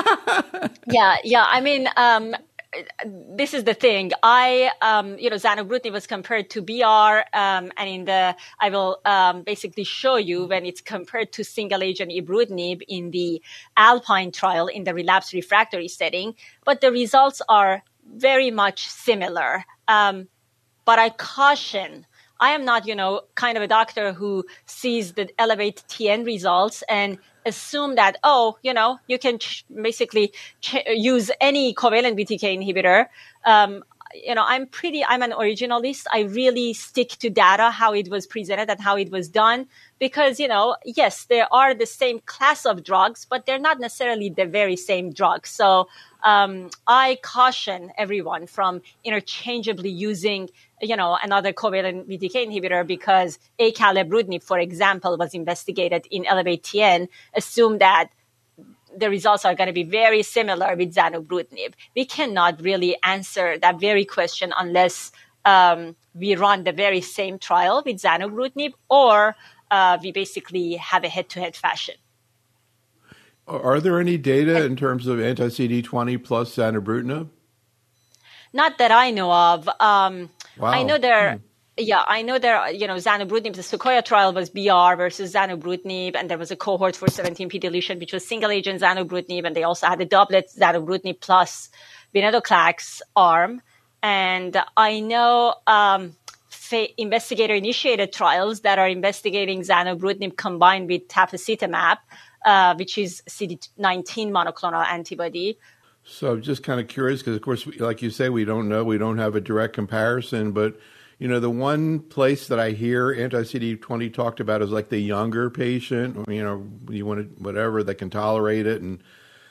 Yeah. This is the thing. Zanubrutinib was compared to BR, and I will basically show you when it's compared to single-agent ibrutinib in the Alpine trial in the relapsed refractory setting. But the results are very much similar. But I caution, I am not, kind of a doctor who sees the ELEVATE-TN results and assume that, you can basically use any covalent BTK inhibitor. I'm an originalist. I really stick to data, how it was presented and how it was done, because, yes, there are the same class of drugs, but they're not necessarily the very same drugs. So I caution everyone from interchangeably using, another covalent BTK inhibitor, because acalabrutinib, for example, was investigated in ELEVATE-TN, assume that the results are going to be very similar with zanubrutinib. We cannot really answer that very question unless we run the very same trial with zanubrutinib, or we basically have a head-to-head fashion. Are there any data in terms of anti-CD20 plus zanubrutinib? Not that I know of. Wow. I know there. Yeah, I know there, zanubrutinib, the Sequoia trial was BR versus zanubrutinib, and there was a cohort for 17p deletion, which was single agent zanubrutinib, and they also had a doublet zanubrutinib plus venetoclax arm. And I know investigator-initiated trials that are investigating zanubrutinib combined with tafasitamab, which is CD19 monoclonal antibody. So just kind of curious, because, of course, like you say, we don't know. We don't have a direct comparison, but the one place that I hear anti-CD20 talked about is like the younger patient, you want whatever that can tolerate it, and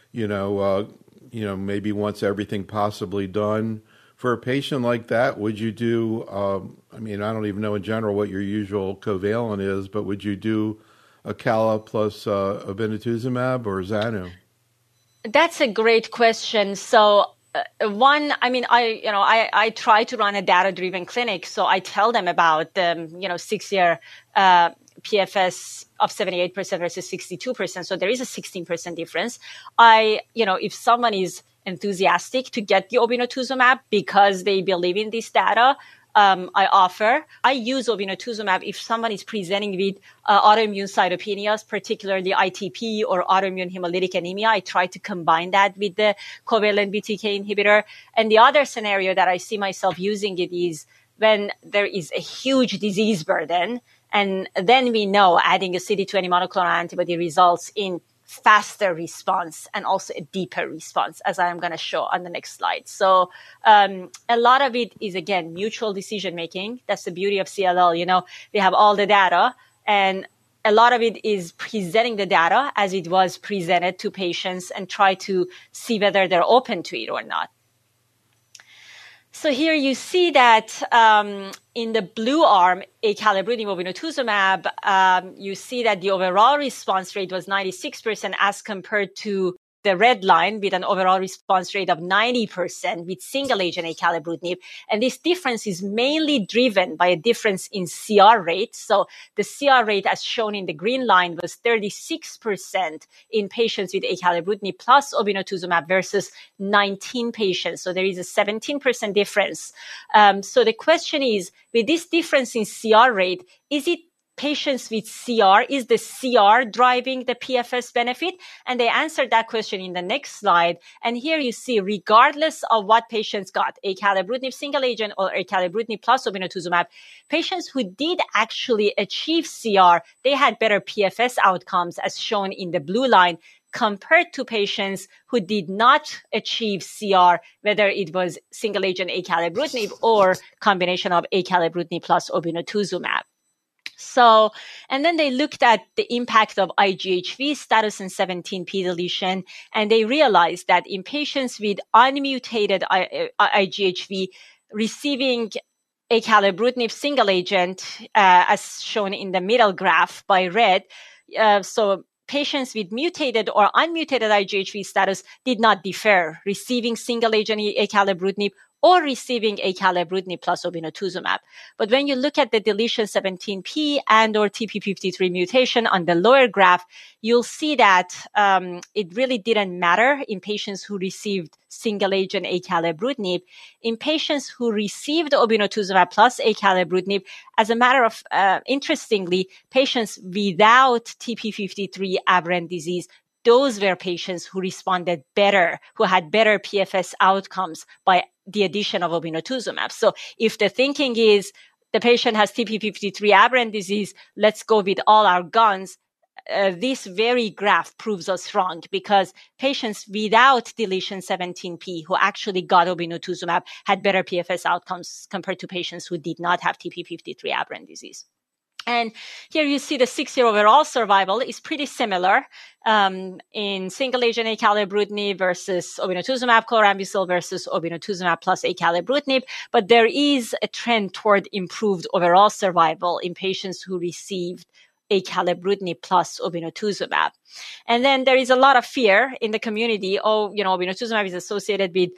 maybe wants everything possibly done. For a patient like that, would you do? I don't even know in general what your usual covalent is, but would you do acala plus obinutuzumab or Zanu? That's a great question. So. I try to run a data-driven clinic, so I tell them about the 6-year PFS of 78% versus 62%. So there is a 16% difference. If someone is enthusiastic to get the obinutuzumab because they believe in this data, I use obinutuzumab if someone is presenting with autoimmune cytopenias, particularly ITP or autoimmune hemolytic anemia. I try to combine that with the covalent BTK inhibitor. And the other scenario that I see myself using it is when there is a huge disease burden, and then we know adding a CD20 monoclonal antibody results in faster response and also a deeper response, as I am going to show on the next slide. So a lot of it is, again, mutual decision making. That's the beauty of CLL. We have all the data, and a lot of it is presenting the data as it was presented to patients and try to see whether they're open to it or not. So here you see that in the blue arm, acalabrutinib obinutuzumab, you see that the overall response rate was 96% as compared to the red line with an overall response rate of 90% with single agent acalabrutinib. And this difference is mainly driven by a difference in CR rate. So the CR rate, as shown in the green line, was 36% in patients with acalabrutinib plus obinutuzumab versus 19 patients. So there is a 17% difference. So the question is, with this difference in CR rate, is it patients with CR, is the CR driving the PFS benefit? And they answered that question in the next slide. And here you see, regardless of what patients got, acalabrutinib single agent or acalabrutinib plus obinutuzumab, patients who did actually achieve CR, they had better PFS outcomes, as shown in the blue line, compared to patients who did not achieve CR, whether it was single agent acalabrutinib or combination of acalabrutinib plus obinutuzumab. So, and then they looked at the impact of IGHV status and 17p deletion, and they realized that in patients with unmutated IGHV receiving acalabrutinib single agent, as shown in the middle graph by red, so patients with mutated or unmutated IGHV status did not differ, receiving single agent acalabrutinib or receiving acalabrutinib plus obinutuzumab. But when you look at the deletion 17p and or TP53 mutation on the lower graph, you'll see that it really didn't matter in patients who received single agent acalabrutinib. In patients who received obinutuzumab plus acalabrutinib, as a matter of, interestingly, patients without TP53 aberrant disease, those were patients who responded better, who had better PFS outcomes by the addition of obinutuzumab. So if the thinking is the patient has TP53 aberrant disease, let's go with all our guns, this very graph proves us wrong, because patients without deletion 17p who actually got obinutuzumab had better PFS outcomes compared to patients who did not have TP53 aberrant disease. And here you see the 6-year overall survival is pretty similar in single-agent acalabrutinib versus obinutuzumab, chlorambucil versus obinutuzumab plus acalabrutinib, but there is a trend toward improved overall survival in patients who received acalabrutinib plus obinutuzumab. And then there is a lot of fear in the community. Obinutuzumab is associated with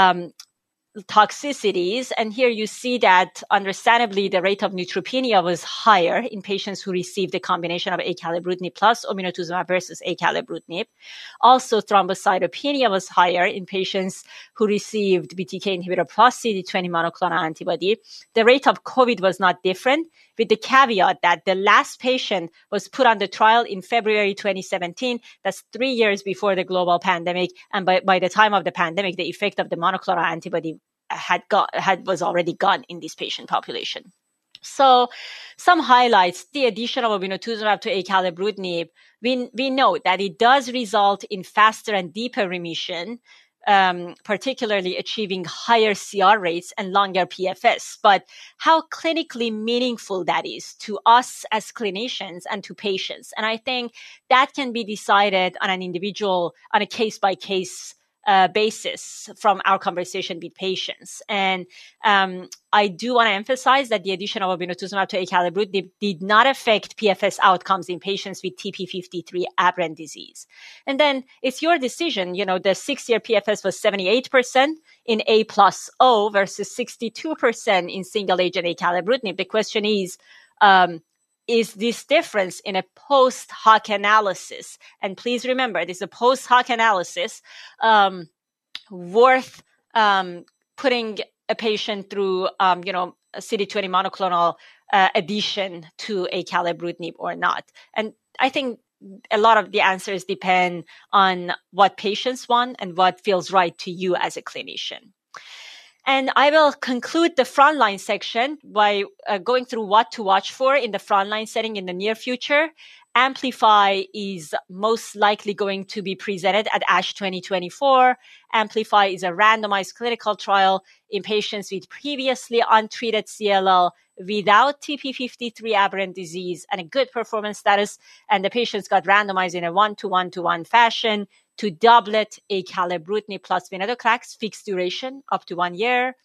toxicities. And here you see that, understandably, the rate of neutropenia was higher in patients who received a combination of acalabrutinib plus obinutuzumab versus acalabrutinib. Also, thrombocytopenia was higher in patients who received BTK inhibitor plus CD20 monoclonal antibody. The rate of COVID was not different, with the caveat that the last patient was put on the trial in February 2017. That's 3 years before the global pandemic. And by the time of the pandemic, the effect of the monoclonal antibody was already gone in this patient population. So some highlights: the addition of obinutuzumab to acalabrutinib, we know that it does result in faster and deeper remission, particularly achieving higher CR rates and longer PFS. But how clinically meaningful that is to us as clinicians and to patients. And I think that can be decided on a case-by-case basis from our conversation with patients. And I do want to emphasize that the addition of obinutuzumab to acalabrutinib did not affect PFS outcomes in patients with TP53 aberrant disease. And then it's your decision. The 6-year PFS was 78% in A plus O versus 62% in single-agent acalabrutinib. The question is this difference in a post hoc analysis? And please remember, this is a post hoc analysis, worth putting a patient through, a CD20 monoclonal addition to acalabrutinib or not. And I think a lot of the answers depend on what patients want and what feels right to you as a clinician. And I will conclude the frontline section by going through what to watch for in the frontline setting in the near future. Amplify is most likely going to be presented at ASH 2024. Amplify is a randomized clinical trial in patients with previously untreated CLL without TP53 aberrant disease and a good performance status. And the patients got randomized in a 1:1:1 fashion to doublet acalabrutinib plus venetoclax, fixed duration up to 1 year.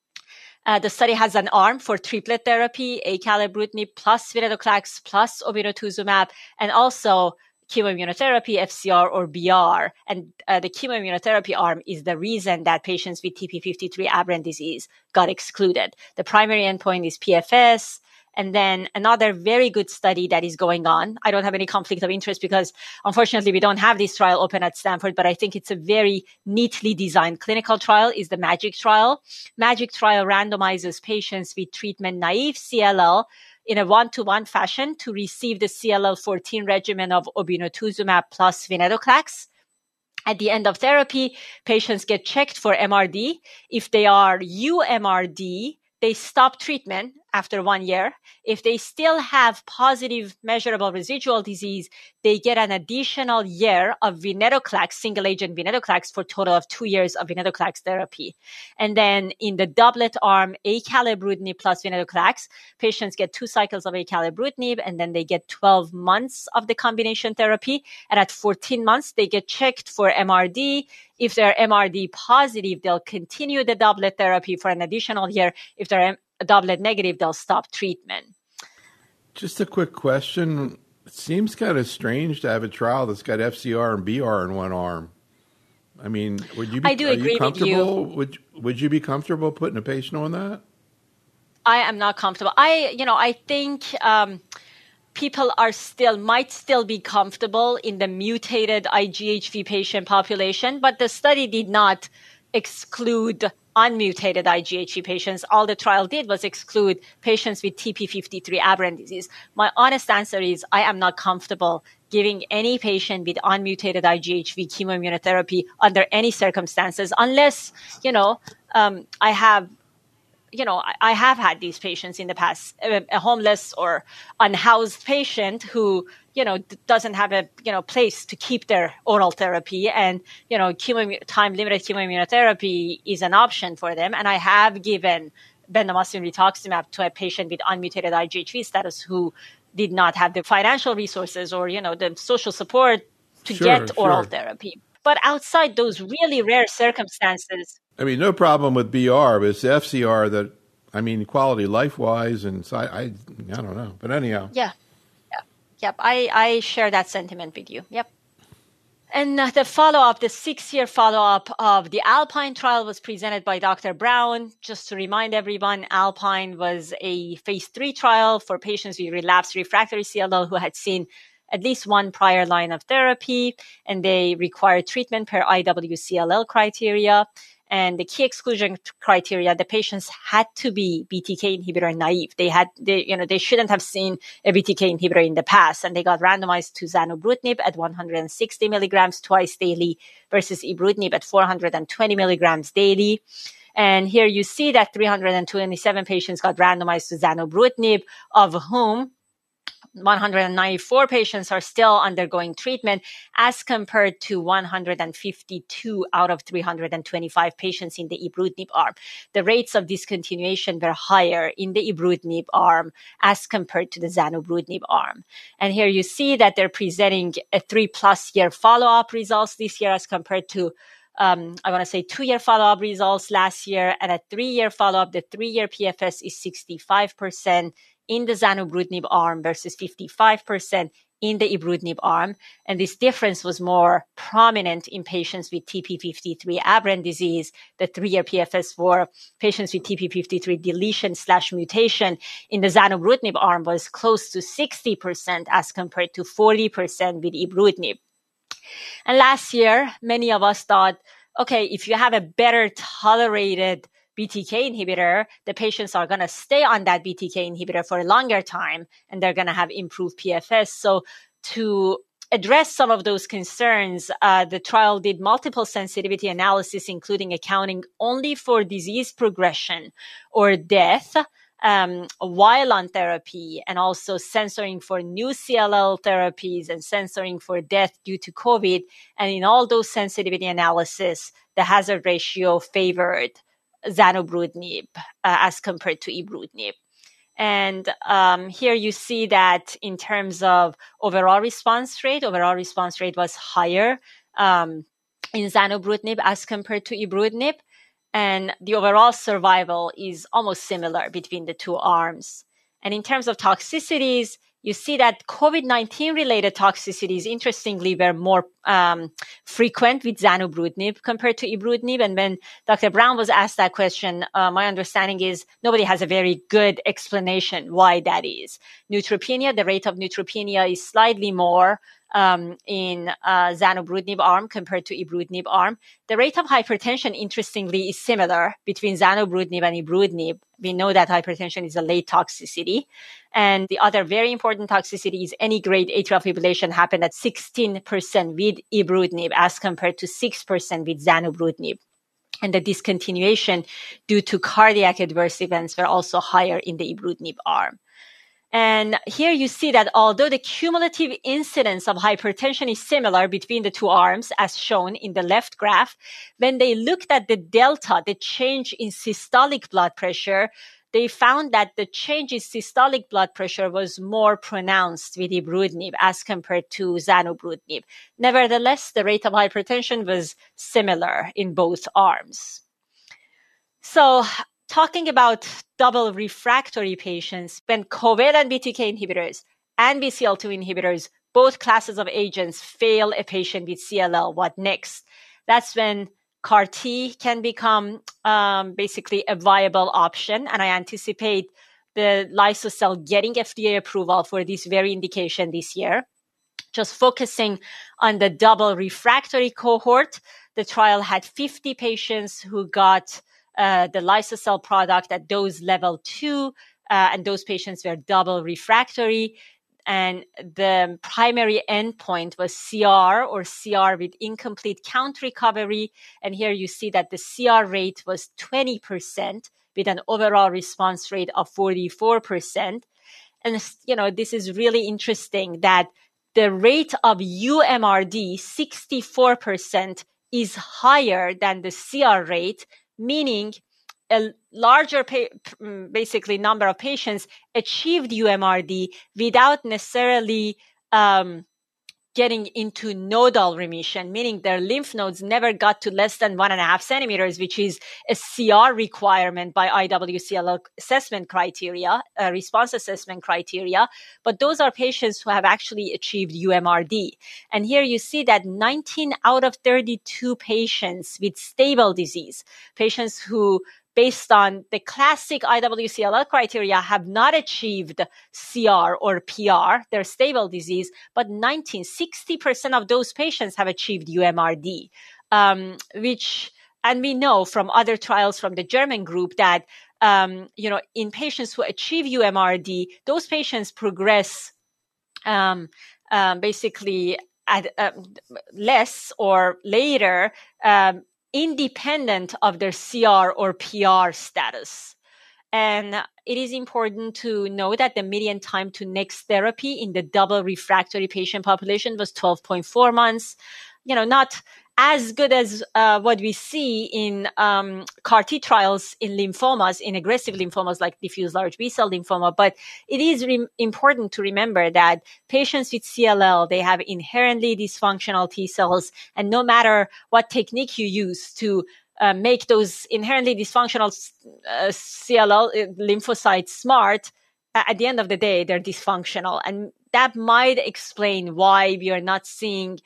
The study has an arm for triplet therapy, acalabrutinib plus venetoclax plus obinutuzumab, and also chemoimmunotherapy, FCR or BR. And the chemoimmunotherapy arm is the reason that patients with TP53 aberrant disease got excluded. The primary endpoint is PFS. And then another very good study that is going on. I don't have any conflict of interest because, unfortunately, we don't have this trial open at Stanford, but I think it's a very neatly designed clinical trial, is the MAGIC trial. MAGIC trial randomizes patients with treatment-naive CLL in a 1:1 fashion to receive the CLL14 regimen of obinutuzumab plus venetoclax. At the end of therapy, patients get checked for MRD. If they are UMRD, they stop treatment after 1 year. If they still have positive measurable residual disease, they get an additional year of venetoclax, single-agent venetoclax, for a total of 2 years of venetoclax therapy. And then in the doublet arm, acalabrutinib plus venetoclax, patients get 2 cycles of acalabrutinib, and then they get 12 months of the combination therapy. And at 14 months, they get checked for MRD. If they're MRD positive, they'll continue the doublet therapy for an additional year. If they're doublet negative, they'll stop treatment. Just a quick question. It seems kind of strange to have a trial that's got FCR and BR in one arm. I mean, I do agree with you. Would you be comfortable putting a patient on that? I am not comfortable. I think people might still be comfortable in the mutated IGHV patient population, but the study did not exclude unmutated IGHV patients. All the trial did was exclude patients with TP53 aberrant disease. My honest answer is I am not comfortable giving any patient with unmutated IGHV chemoimmunotherapy under any circumstances, unless, I have I have had these patients in the past, a homeless or unhoused patient who, doesn't have a, place to keep their oral therapy, and, time-limited chemoimmunotherapy is an option for them. And I have given bendamustine rituximab to a patient with unmutated IGHV status who did not have the financial resources or, the social support to get oral therapy. But outside those really rare circumstances, I mean, no problem with BR, but it's the FCR that, quality life-wise, and so I don't know. But anyhow. Yep. I share that sentiment with you. Yep. And the follow-up, the 6-year follow-up of the Alpine trial was presented by Dr. Brown. Just to remind everyone, Alpine was a phase 3 trial for patients with relapsed refractory CLL who had seen at least one prior line of therapy, and they required treatment per IWCLL criteria. And the key exclusion criteria, the patients had to be BTK inhibitor naive. They shouldn't have seen a BTK inhibitor in the past, and they got randomized to zanubrutinib at 160 milligrams twice daily versus ibrutinib at 420 milligrams daily. And here you see that 327 patients got randomized to zanubrutinib, of whom 194 patients are still undergoing treatment, as compared to 152 out of 325 patients in the ibrutinib arm. The rates of discontinuation were higher in the ibrutinib arm as compared to the zanubrutinib arm. And here you see that they're presenting a 3+ year follow-up results this year as compared to 2-year follow-up results last year. And at 3-year follow-up, the 3-year PFS is 65% in the zanubrutinib arm versus 55% in the ibrutinib arm. And this difference was more prominent in patients with TP53 aberrant disease. The 3-year PFS for patients with TP53 deletion/mutation in the zanubrutinib arm was close to 60% as compared to 40% with ibrutinib. And last year, many of us thought, okay, if you have a better tolerated BTK inhibitor, the patients are going to stay on that BTK inhibitor for a longer time, and they're going to have improved PFS. So to address some of those concerns, the trial did multiple sensitivity analysis, including accounting only for disease progression or death while on therapy, and also censoring for new CLL therapies and censoring for death due to COVID. And in all those sensitivity analysis, the hazard ratio favored zanubrutinib as compared to ibrutinib. And here you see that in terms of overall response rate was higher in zanubrutinib as compared to ibrutinib. And the overall survival is almost similar between the two arms. And in terms of toxicities, you see that COVID-19 related toxicities, interestingly, were more frequent with zanubrutinib compared to ibrutinib. And when Dr. Brown was asked that question, my understanding is nobody has a very good explanation why that is. Neutropenia, the rate of neutropenia is slightly more in zanubrutinib arm compared to ibrutinib arm. The rate of hypertension, interestingly, is similar between zanubrutinib and ibrutinib. We know that hypertension is a late toxicity. And the other very important toxicity is any grade atrial fibrillation happened at 16% with ibrutinib as compared to 6% with zanubrutinib. And the discontinuation due to cardiac adverse events were also higher in the ibrutinib arm. And here you see that although the cumulative incidence of hypertension is similar between the two arms, as shown in the left graph, when they looked at the delta, the change in systolic blood pressure, they found that the change in systolic blood pressure was more pronounced with ibrutinib as compared to zanubrutinib. Nevertheless, the rate of hypertension was similar in both arms. So, talking about double refractory patients, when covalent BTK inhibitors and BCL2 inhibitors, both classes of agents, fail a patient with CLL, what next? That's when CAR-T can become basically a viable option. And I anticipate the liso-cel getting FDA approval for this very indication this year. Just focusing on the double refractory cohort, the trial had 50 patients who got the liso-cel product at dose level 2, and those patients were double refractory. And the primary endpoint was CR, or CR with incomplete count recovery. And here you see that the CR rate was 20% with an overall response rate of 44%. And, this is really interesting that the rate of UMRD, 64%, is higher than the CR rate, meaning a larger basically number of patients achieved UMRD without necessarily getting into nodal remission, meaning their lymph nodes never got to less than 1.5 centimeters, which is a CR requirement by IWCLL assessment criteria, response assessment criteria. But those are patients who have actually achieved UMRD. And here you see that 19 out of 32 patients with stable disease, patients who based on the classic IWCLL criteria, have not achieved CR or PR, their stable disease, but 60% of those patients have achieved UMRD, and we know from other trials from the German group that, in patients who achieve UMRD, those patients progress basically at less or later, independent of their CR or PR status. And it is important to know that the median time to next therapy in the double refractory patient population was 12.4 months. Not as good as what we see in CAR T trials in lymphomas, in aggressive lymphomas like diffuse large B-cell lymphoma. But it is important to remember that patients with CLL, they have inherently dysfunctional T cells. And no matter what technique you use to make those inherently dysfunctional CLL lymphocytes smart, at the end of the day, they're dysfunctional. And that might explain why we are not seeing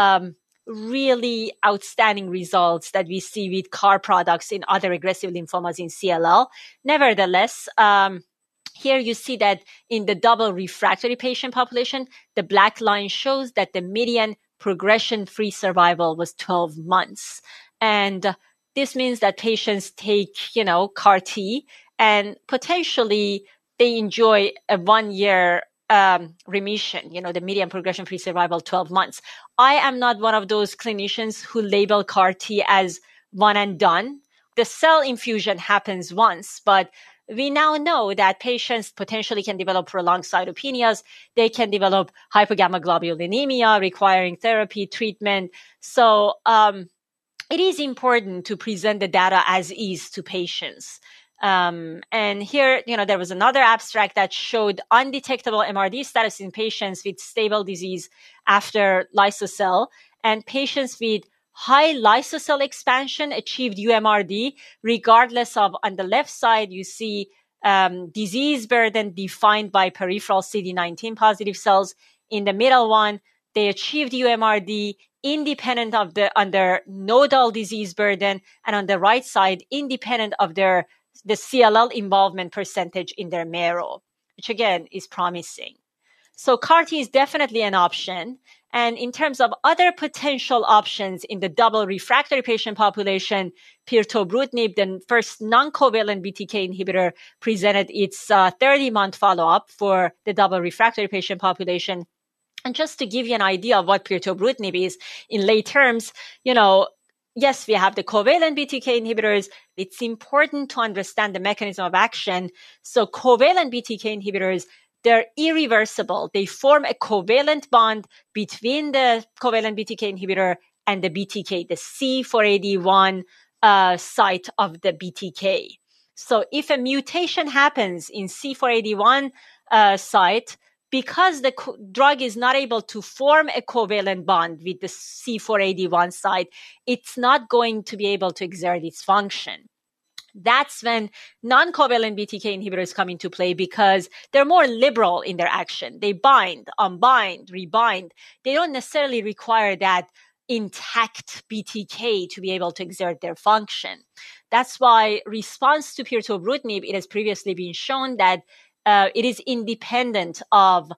really outstanding results that we see with CAR products in other aggressive lymphomas in CLL. Nevertheless, here you see that in the double refractory patient population, the black line shows that the median progression-free survival was 12 months. And this means that patients take, CAR T and potentially they enjoy a 1 year remission, the median progression-free survival, 12 months. I am not one of those clinicians who label CAR T as one and done. The cell infusion happens once, but we now know that patients potentially can develop prolonged cytopenias. They can develop hypogammaglobulinemia requiring therapy, treatment. So it is important to present the data as is to patients. And here, there was another abstract that showed undetectable MRD status in patients with stable disease after lysocell, and patients with high lysocell expansion achieved UMRD, regardless of, on the left side, you see disease burden defined by peripheral CD19 positive cells. In the middle one, they achieved UMRD independent of their nodal disease burden, and on the right side, independent of the CLL involvement percentage in their marrow, which again is promising. So CAR T is definitely an option. And in terms of other potential options in the double refractory patient population, pirtobrutinib, the first non-covalent BTK inhibitor, presented its 30-month follow-up for the double refractory patient population. And just to give you an idea of what pirtobrutinib is in lay terms, yes, we have the covalent BTK inhibitors. It's important to understand the mechanism of action. So covalent BTK inhibitors, they're irreversible. They form a covalent bond between the covalent BTK inhibitor and the BTK, the C481 site of the BTK. So if a mutation happens in C481 site, because the drug is not able to form a covalent bond with the C481 site, it's not going to be able to exert its function. That's when non-covalent BTK inhibitors come into play because they're more liberal in their action. They bind, unbind, rebind. They don't necessarily require that intact BTK to be able to exert their function. That's why response to pirtobrutinib, it has previously been shown that it is independent of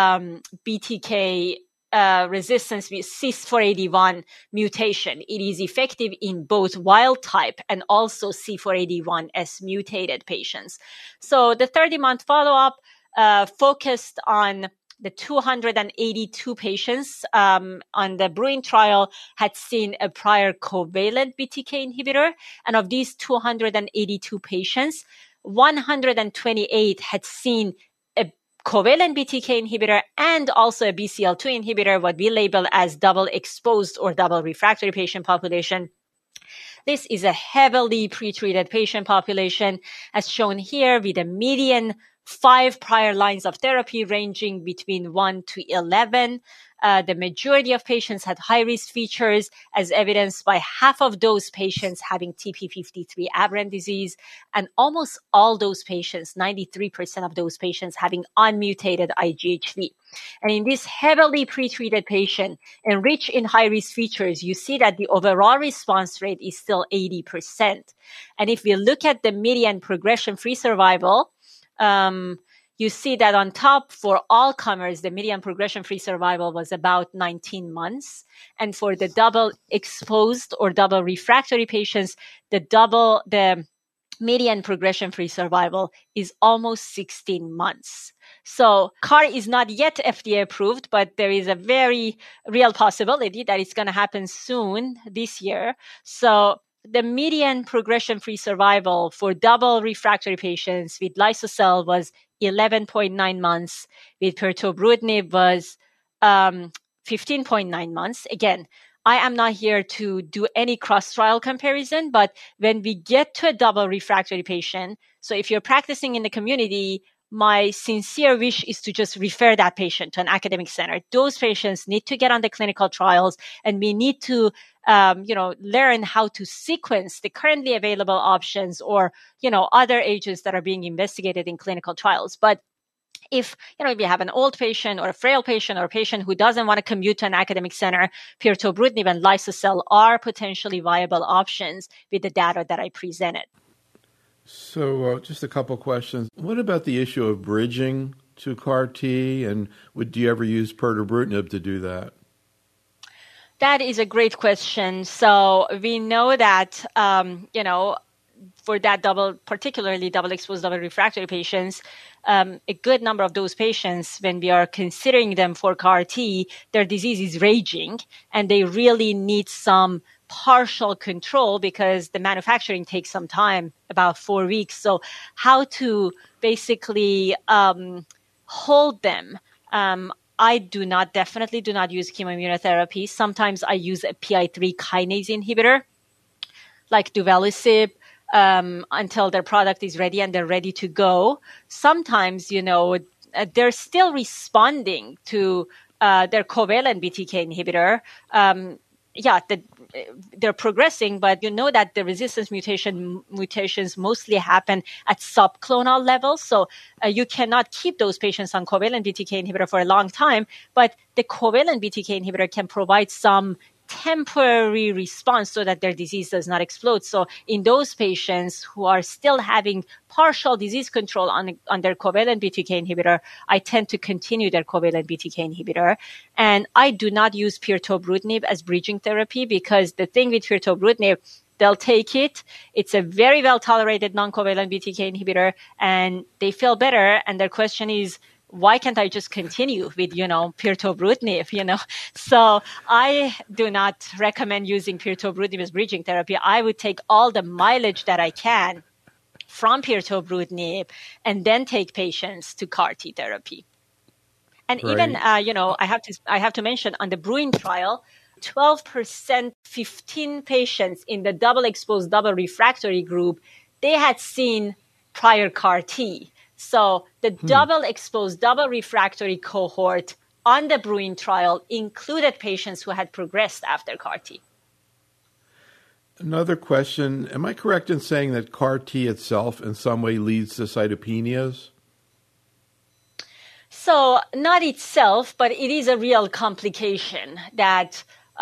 BTK resistance with CYS481 mutation. It is effective in both wild type and also C481S mutated patients. So the 30-month follow-up focused on the 282 patients on the BRUIN trial had seen a prior covalent BTK inhibitor. And of these 282 patients, 128 had seen a covalent BTK inhibitor and also a BCL2 inhibitor, what we label as double exposed or double refractory patient population. This is a heavily pretreated patient population, as shown here, with a median 5 prior lines of therapy ranging between 1 to 11. The majority of patients had high-risk features, as evidenced by half of those patients having TP53 aberrant disease, and almost all those patients, 93% of those patients, having unmutated IGHV. And in this heavily pretreated patient, enriched in high-risk features, you see that the overall response rate is still 80%. And if we look at the median progression-free survival, you see that on top, for all comers, the median progression-free survival was about 19 months. And for the double exposed or double refractory patients, the median progression-free survival is almost 16 months. So CAR is not yet FDA approved, but there is a very real possibility that it's going to happen soon this year. So the median progression-free survival for double refractory patients with liso-cel was 11.9 months. With pirtobrutinib was 15.9 months. Again, I am not here to do any cross-trial comparison, but when we get to a double refractory patient, so if you're practicing in the community, my sincere wish is to just refer that patient to an academic center. Those patients need to get on the clinical trials, and we need to learn how to sequence the currently available options or, other agents that are being investigated in clinical trials. But if you have an old patient or a frail patient or a patient who doesn't want to commute to an academic center, pirtobrutinib and liso-cel are potentially viable options with the data that I presented. So just a couple questions. What about the issue of bridging to CAR T, and do you ever use pirtobrutinib to do that? That is a great question. So we know that, for that particularly double exposed, double refractory patients, a good number of those patients, when we are considering them for CAR T, their disease is raging and they really need some partial control because the manufacturing takes some time, about 4 weeks. So how to basically hold them. I definitely do not use chemoimmunotherapy. Sometimes I use a PI3 kinase inhibitor like duvelisib until their product is ready and they're ready to go. Sometimes, they're still responding to their covalent BTK inhibitor. They're progressing, but that the resistance mutations mostly happen at subclonal levels. So you cannot keep those patients on covalent BTK inhibitor for a long time, but the covalent BTK inhibitor can provide some temporary response so that their disease does not explode. So in those patients who are still having partial disease control on their covalent BTK inhibitor, I tend to continue their covalent BTK inhibitor. And I do not use pirtobrutinib as bridging therapy because the thing with pirtobrutinib, they'll take it. It's a very well-tolerated non-covalent BTK inhibitor, and they feel better. And their question is, why can't I just continue with, pirtobrutinib, So I do not recommend using pirtobrutinib as bridging therapy. I would take all the mileage that I can from pirtobrutinib and then take patients to CAR T therapy. And right. Even, I have to mention on the BRUIN trial, 12%, 15 patients in the double exposed, double refractory group, they had seen prior CAR T. So the double exposed, double refractory cohort on the BRUIN trial included patients who had progressed after CAR T. Another question, am I correct in saying that CAR T itself in some way leads to cytopenias? So not itself, but it is a real complication that,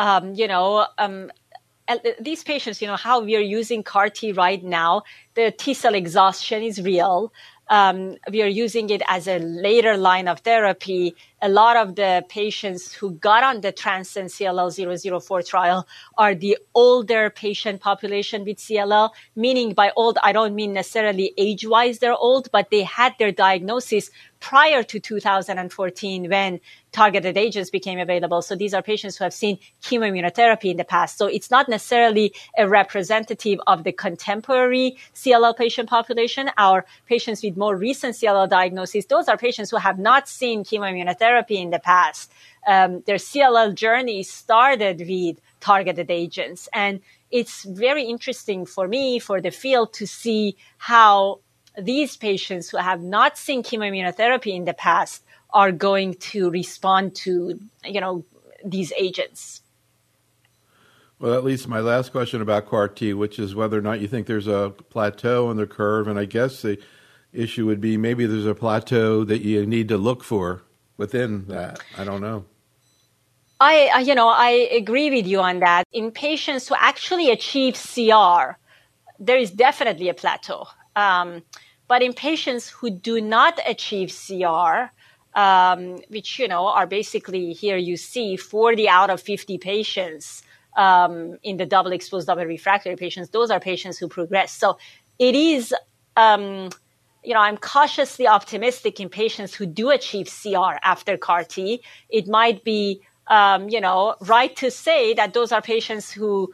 these patients, how we are using CAR T right now, the T-cell exhaustion is real. We are using it as a later line of therapy. a lot of the patients who got on the Transcend CLL 004 trial are the older patient population with CLL, meaning by old, I don't mean necessarily age-wise they're old, but they had their diagnosis prior to 2014 when targeted agents became available. So these are patients who have seen chemoimmunotherapy in the past. So it's not necessarily a representative of the contemporary CLL patient population. Our patients with more recent CLL diagnoses, those are patients who have not seen chemoimmunotherapy in the past. Their CLL journey started with targeted agents. And it's very interesting for me, for the field, to see how these patients who have not seen chemoimmunotherapy in the past are going to respond to, these agents. Well, that leads to my last question about CAR T, which is whether or not you think there's a plateau in the curve. And I guess the issue would be maybe there's a plateau that you need to look for within that. I don't know. I agree with you on that. In patients who actually achieve CR, there is definitely a plateau. But in patients who do not achieve CR, which, are basically here you see 40 out of 50 patients in the double exposed, double refractory patients, those are patients who progress. So it is, I'm cautiously optimistic in patients who do achieve CR after CAR T. It might be, right to say that those are patients who,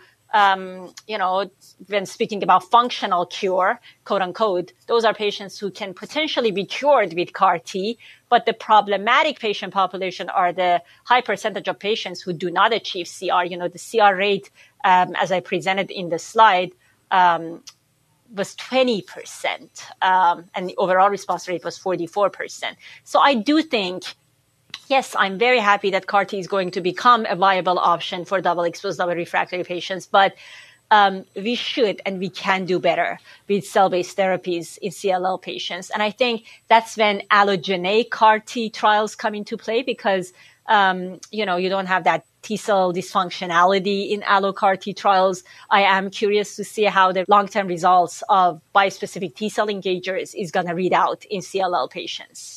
when speaking about functional cure, quote unquote, those are patients who can potentially be cured with CAR T. But the problematic patient population are the high percentage of patients who do not achieve CR. The CR rate, as I presented in the slide, was 20%, and the overall response rate was 44%. So I do think, yes, I'm very happy that CAR T is going to become a viable option for double exposed, double refractory patients, but we should and we can do better with cell-based therapies in CLL patients. And I think that's when allogeneic CAR T trials come into play because, you don't have that T-cell dysfunctionality in allo CAR T trials. I am curious to see how the long-term results of bispecific T-cell engagers is going to read out in CLL patients.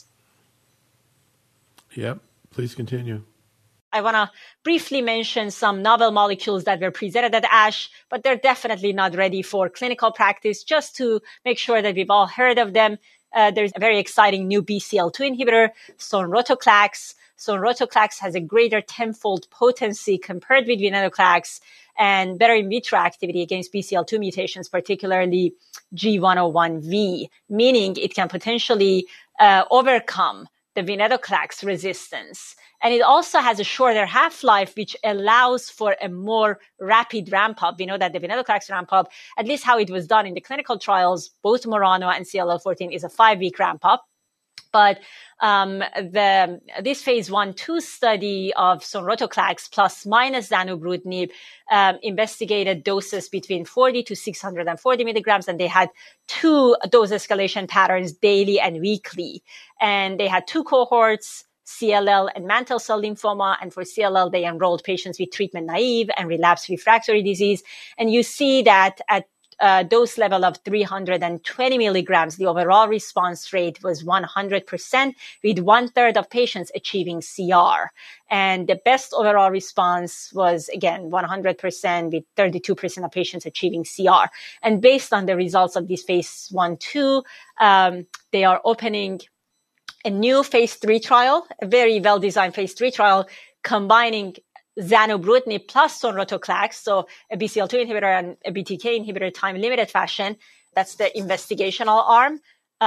Yep. Please continue. I want to briefly mention some novel molecules that were presented at ASH, but they're definitely not ready for clinical practice. Just to make sure that we've all heard of them, there's a very exciting new BCL2 inhibitor, sonrotoclax. Sonrotoclax has a greater 10-fold potency compared with venetoclax and better in vitro activity against BCL2 mutations, particularly G101V, meaning it can potentially overcome the venetoclax resistance. And it also has a shorter half-life, which allows for a more rapid ramp-up. We know that the venetoclax ramp-up, at least how it was done in the clinical trials, both Murano and CLL14, is a 5-week ramp-up. But this phase 1/2 study of sonrotoclax plus minus zanubrutinib investigated doses between 40 to 640 milligrams, and they had 2 dose escalation patterns, daily and weekly. And they had 2 cohorts, CLL and mantle cell lymphoma. And for CLL, they enrolled patients with treatment naive and relapsed refractory disease. And you see that at dose level of 320 milligrams, the overall response rate was 100%, with 1/3 of patients achieving CR. And the best overall response was, again, 100%, with 32% of patients achieving CR. And based on the results of this phase 1/2, they are opening a new phase 3 trial, a very well-designed phase 3 trial, combining zanubrutinib plus sonrotoclax, so a BCL2 inhibitor and a BTK inhibitor, time-limited fashion. That's the investigational arm.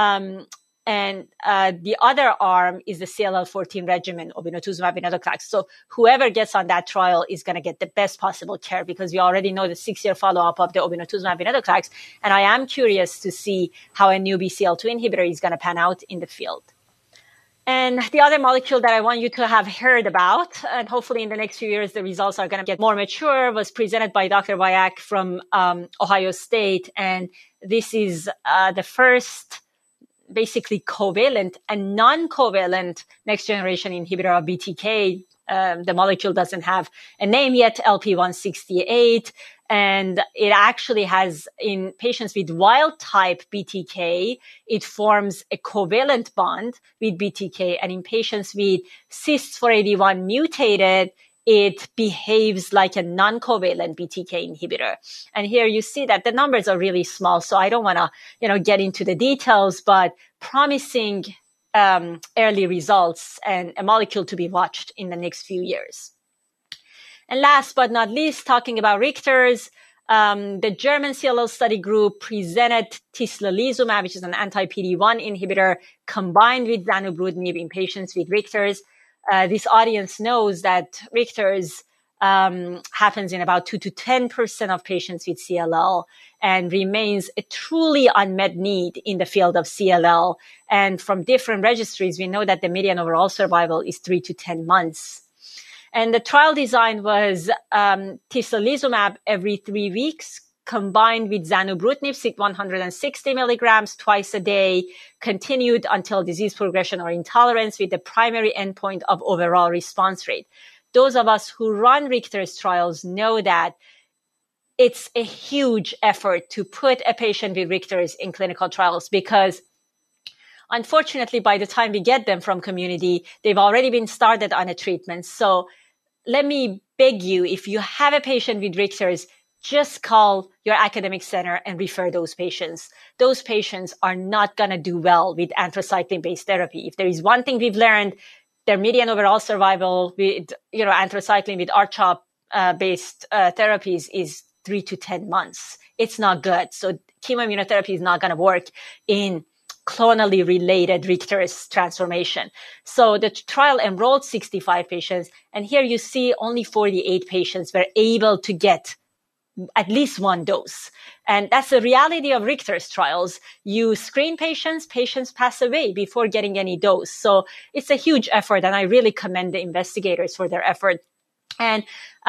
And the other arm is the CLL14 regimen, obinutuzumab, venetoclax. So whoever gets on that trial is going to get the best possible care because we already know the 6-year follow-up of the obinutuzumab, venetoclax. And I am curious to see how a new BCL2 inhibitor is going to pan out in the field. And the other molecule that I want you to have heard about, and hopefully in the next few years, the results are going to get more mature, was presented by Dr. Vayak from Ohio State. And this is the first basically covalent and non-covalent next generation inhibitor of BTK. The molecule doesn't have a name yet, LP168. And it actually has, in patients with wild type BTK, it forms a covalent bond with BTK. And in patients with CYST481 mutated, it behaves like a non-covalent BTK inhibitor. And here you see that the numbers are really small. So I don't want to, get into the details, but promising early results and a molecule to be watched in the next few years. And last but not least, talking about Richter's, the German CLL study group presented tislelizumab, which is an anti-PD-1 inhibitor, combined with zanubrutinib in patients with Richter's. This audience knows that Richter's happens in about 2 to 10% of patients with CLL and remains a truly unmet need in the field of CLL. And from different registries, we know that the median overall survival is 3 to 10 months. And the trial design was tislelizumab every 3 weeks, combined with zanubrutinib, 160 milligrams twice a day, continued until disease progression or intolerance, with the primary endpoint of overall response rate. Those of us who run Richter's trials know that it's a huge effort to put a patient with Richter's in clinical trials, because unfortunately, by the time we get them from community, they've already been started on a treatment. So let me beg you, if you have a patient with Richter's, just call your academic center and refer those patients. Those patients are not going to do well with anthracycline-based therapy. If there is one thing we've learned, their median overall survival with, anthracycline with R-CHOP-based therapies is 3 to 10 months. It's not good. So chemoimmunotherapy is not going to work in clonally related Richter's transformation. So the trial enrolled 65 patients, and here you see only 48 patients were able to get at least one dose. And that's the reality of Richter's trials. You screen patients pass away before getting any dose. So it's a huge effort, and I really commend the investigators for their effort. And,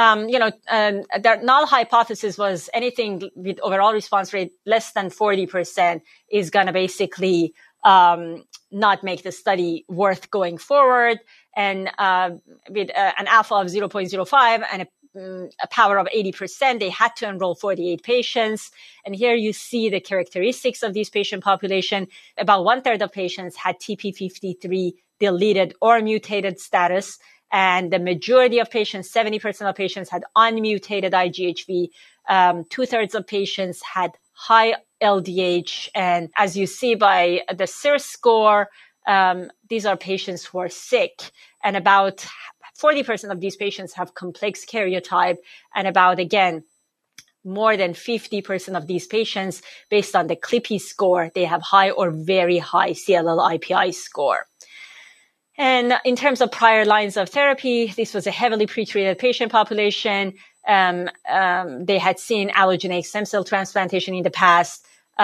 their null hypothesis was anything with overall response rate less than 40% is going to basically not make the study worth going forward. And with an alpha of 0.05 and a power of 80%, they had to enroll 48 patients. And here you see the characteristics of this patient population. About 1/3 of patients had TP53 deleted or mutated status. And the majority of patients, 70% of patients, had unmutated IGHV. 2/3 of patients had high LDH. And as you see by the SIRS score, these are patients who are sick. And about 40% of these patients have complex karyotype. And about, again, more than 50% of these patients, based on the CLIPI score, they have high or very high CLL-IPI score. And in terms of prior lines of therapy, this was a heavily pretreated patient population. They had seen allogeneic stem cell transplantation in the past.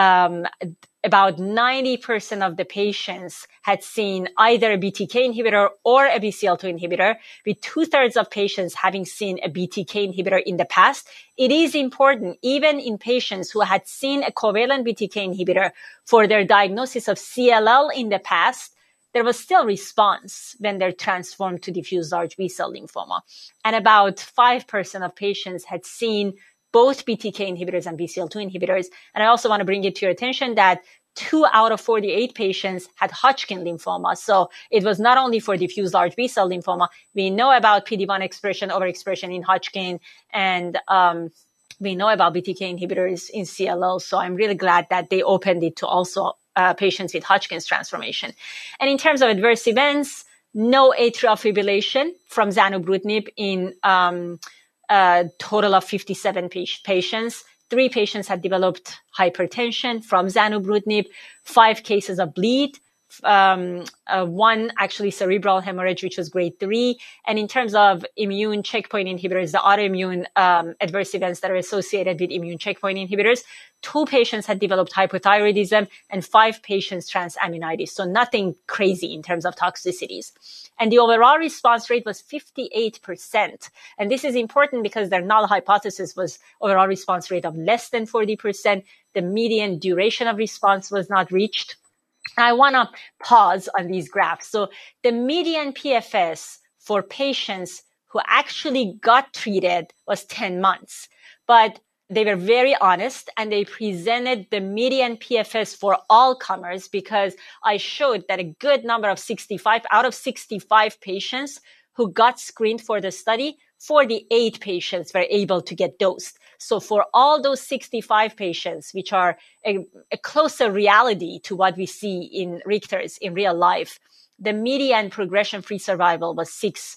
About 90% of the patients had seen either a BTK inhibitor or a BCL2 inhibitor, with 2/3 of patients having seen a BTK inhibitor in the past. It is important, even in patients who had seen a covalent BTK inhibitor for their diagnosis of CLL in the past, there was still response when they're transformed to diffuse large B-cell lymphoma. And about 5% of patients had seen both BTK inhibitors and BCL2 inhibitors. And I also want to bring it to your attention that 2 out of 48 patients had Hodgkin lymphoma. So it was not only for diffuse large B-cell lymphoma. We know about PD-1 expression, overexpression in Hodgkin, and we know about BTK inhibitors in CLL. So I'm really glad that they opened it to also patients with Hodgkin's transformation. And in terms of adverse events, no atrial fibrillation from zanubrutinib in a total of 57 patients. 3 patients had developed hypertension from zanubrutinib, 5 cases of bleed, 1 actually cerebral hemorrhage, which was grade 3. And in terms of immune checkpoint inhibitors, the autoimmune adverse events that are associated with immune checkpoint inhibitors, 2 patients had developed hypothyroidism and 5 patients transaminitis. So nothing crazy in terms of toxicities. And the overall response rate was 58%. And this is important because their null hypothesis was overall response rate of less than 40%. The median duration of response was not reached. I want to pause on these graphs. So the median PFS for patients who actually got treated was 10 months. But they were very honest, and they presented the median PFS for all comers, because I showed that a good number of 65 out of 65 patients who got screened for the study, 48 patients were able to get dosed. So for all those 65 patients, which are a closer reality to what we see in Richter's in real life, the median progression-free survival was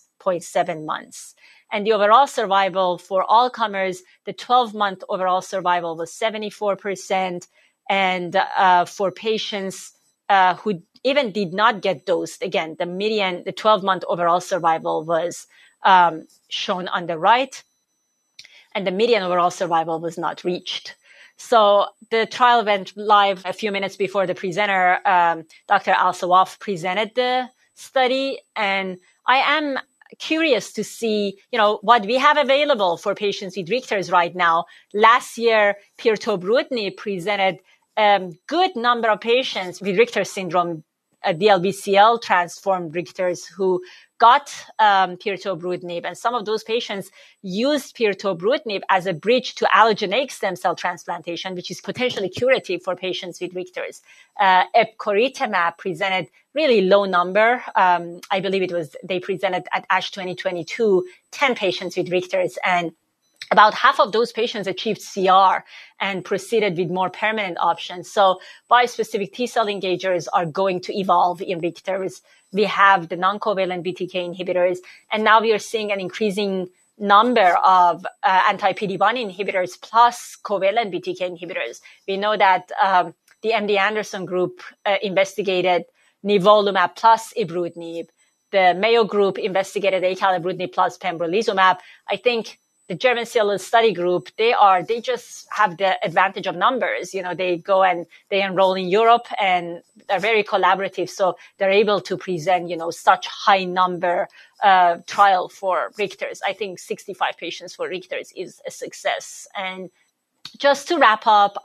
6.7 months. And the overall survival for all comers, the 12-month overall survival was 74%. And for patients who even did not get dosed, again, the 12-month overall survival was shown on the right, and the median overall survival was not reached. So the trial went live a few minutes before the presenter, Dr. Al-Sawaf, presented the study. And I am curious to see, what we have available for patients with Richter's right now. Last year, pirtobrutinib presented a good number of patients with Richter syndrome, DLBCL transformed Richter's, who got pirtobrutinib, and some of those patients used pirtobrutinib as a bridge to allogeneic stem cell transplantation, which is potentially curative for patients with Richter's. Epcoritamab presented really low number. I believe they presented at ASH 2022, 10 patients with Richter's, and about half of those patients achieved CR and proceeded with more permanent options. So bispecific T-cell engagers are going to evolve in Richter's. We have the non-covalent BTK inhibitors, and now we are seeing an increasing number of anti-PD-1 inhibitors plus covalent BTK inhibitors. We know that the MD Anderson group investigated nivolumab plus ibrutinib. The Mayo group investigated acalabrutinib plus pembrolizumab. I think the German CLL study group, they just have the advantage of numbers. They go and they enroll in Europe, and they're very collaborative. So they're able to present, such high number trial for Richter's. I think 65 patients for Richter's is a success. And just to wrap up,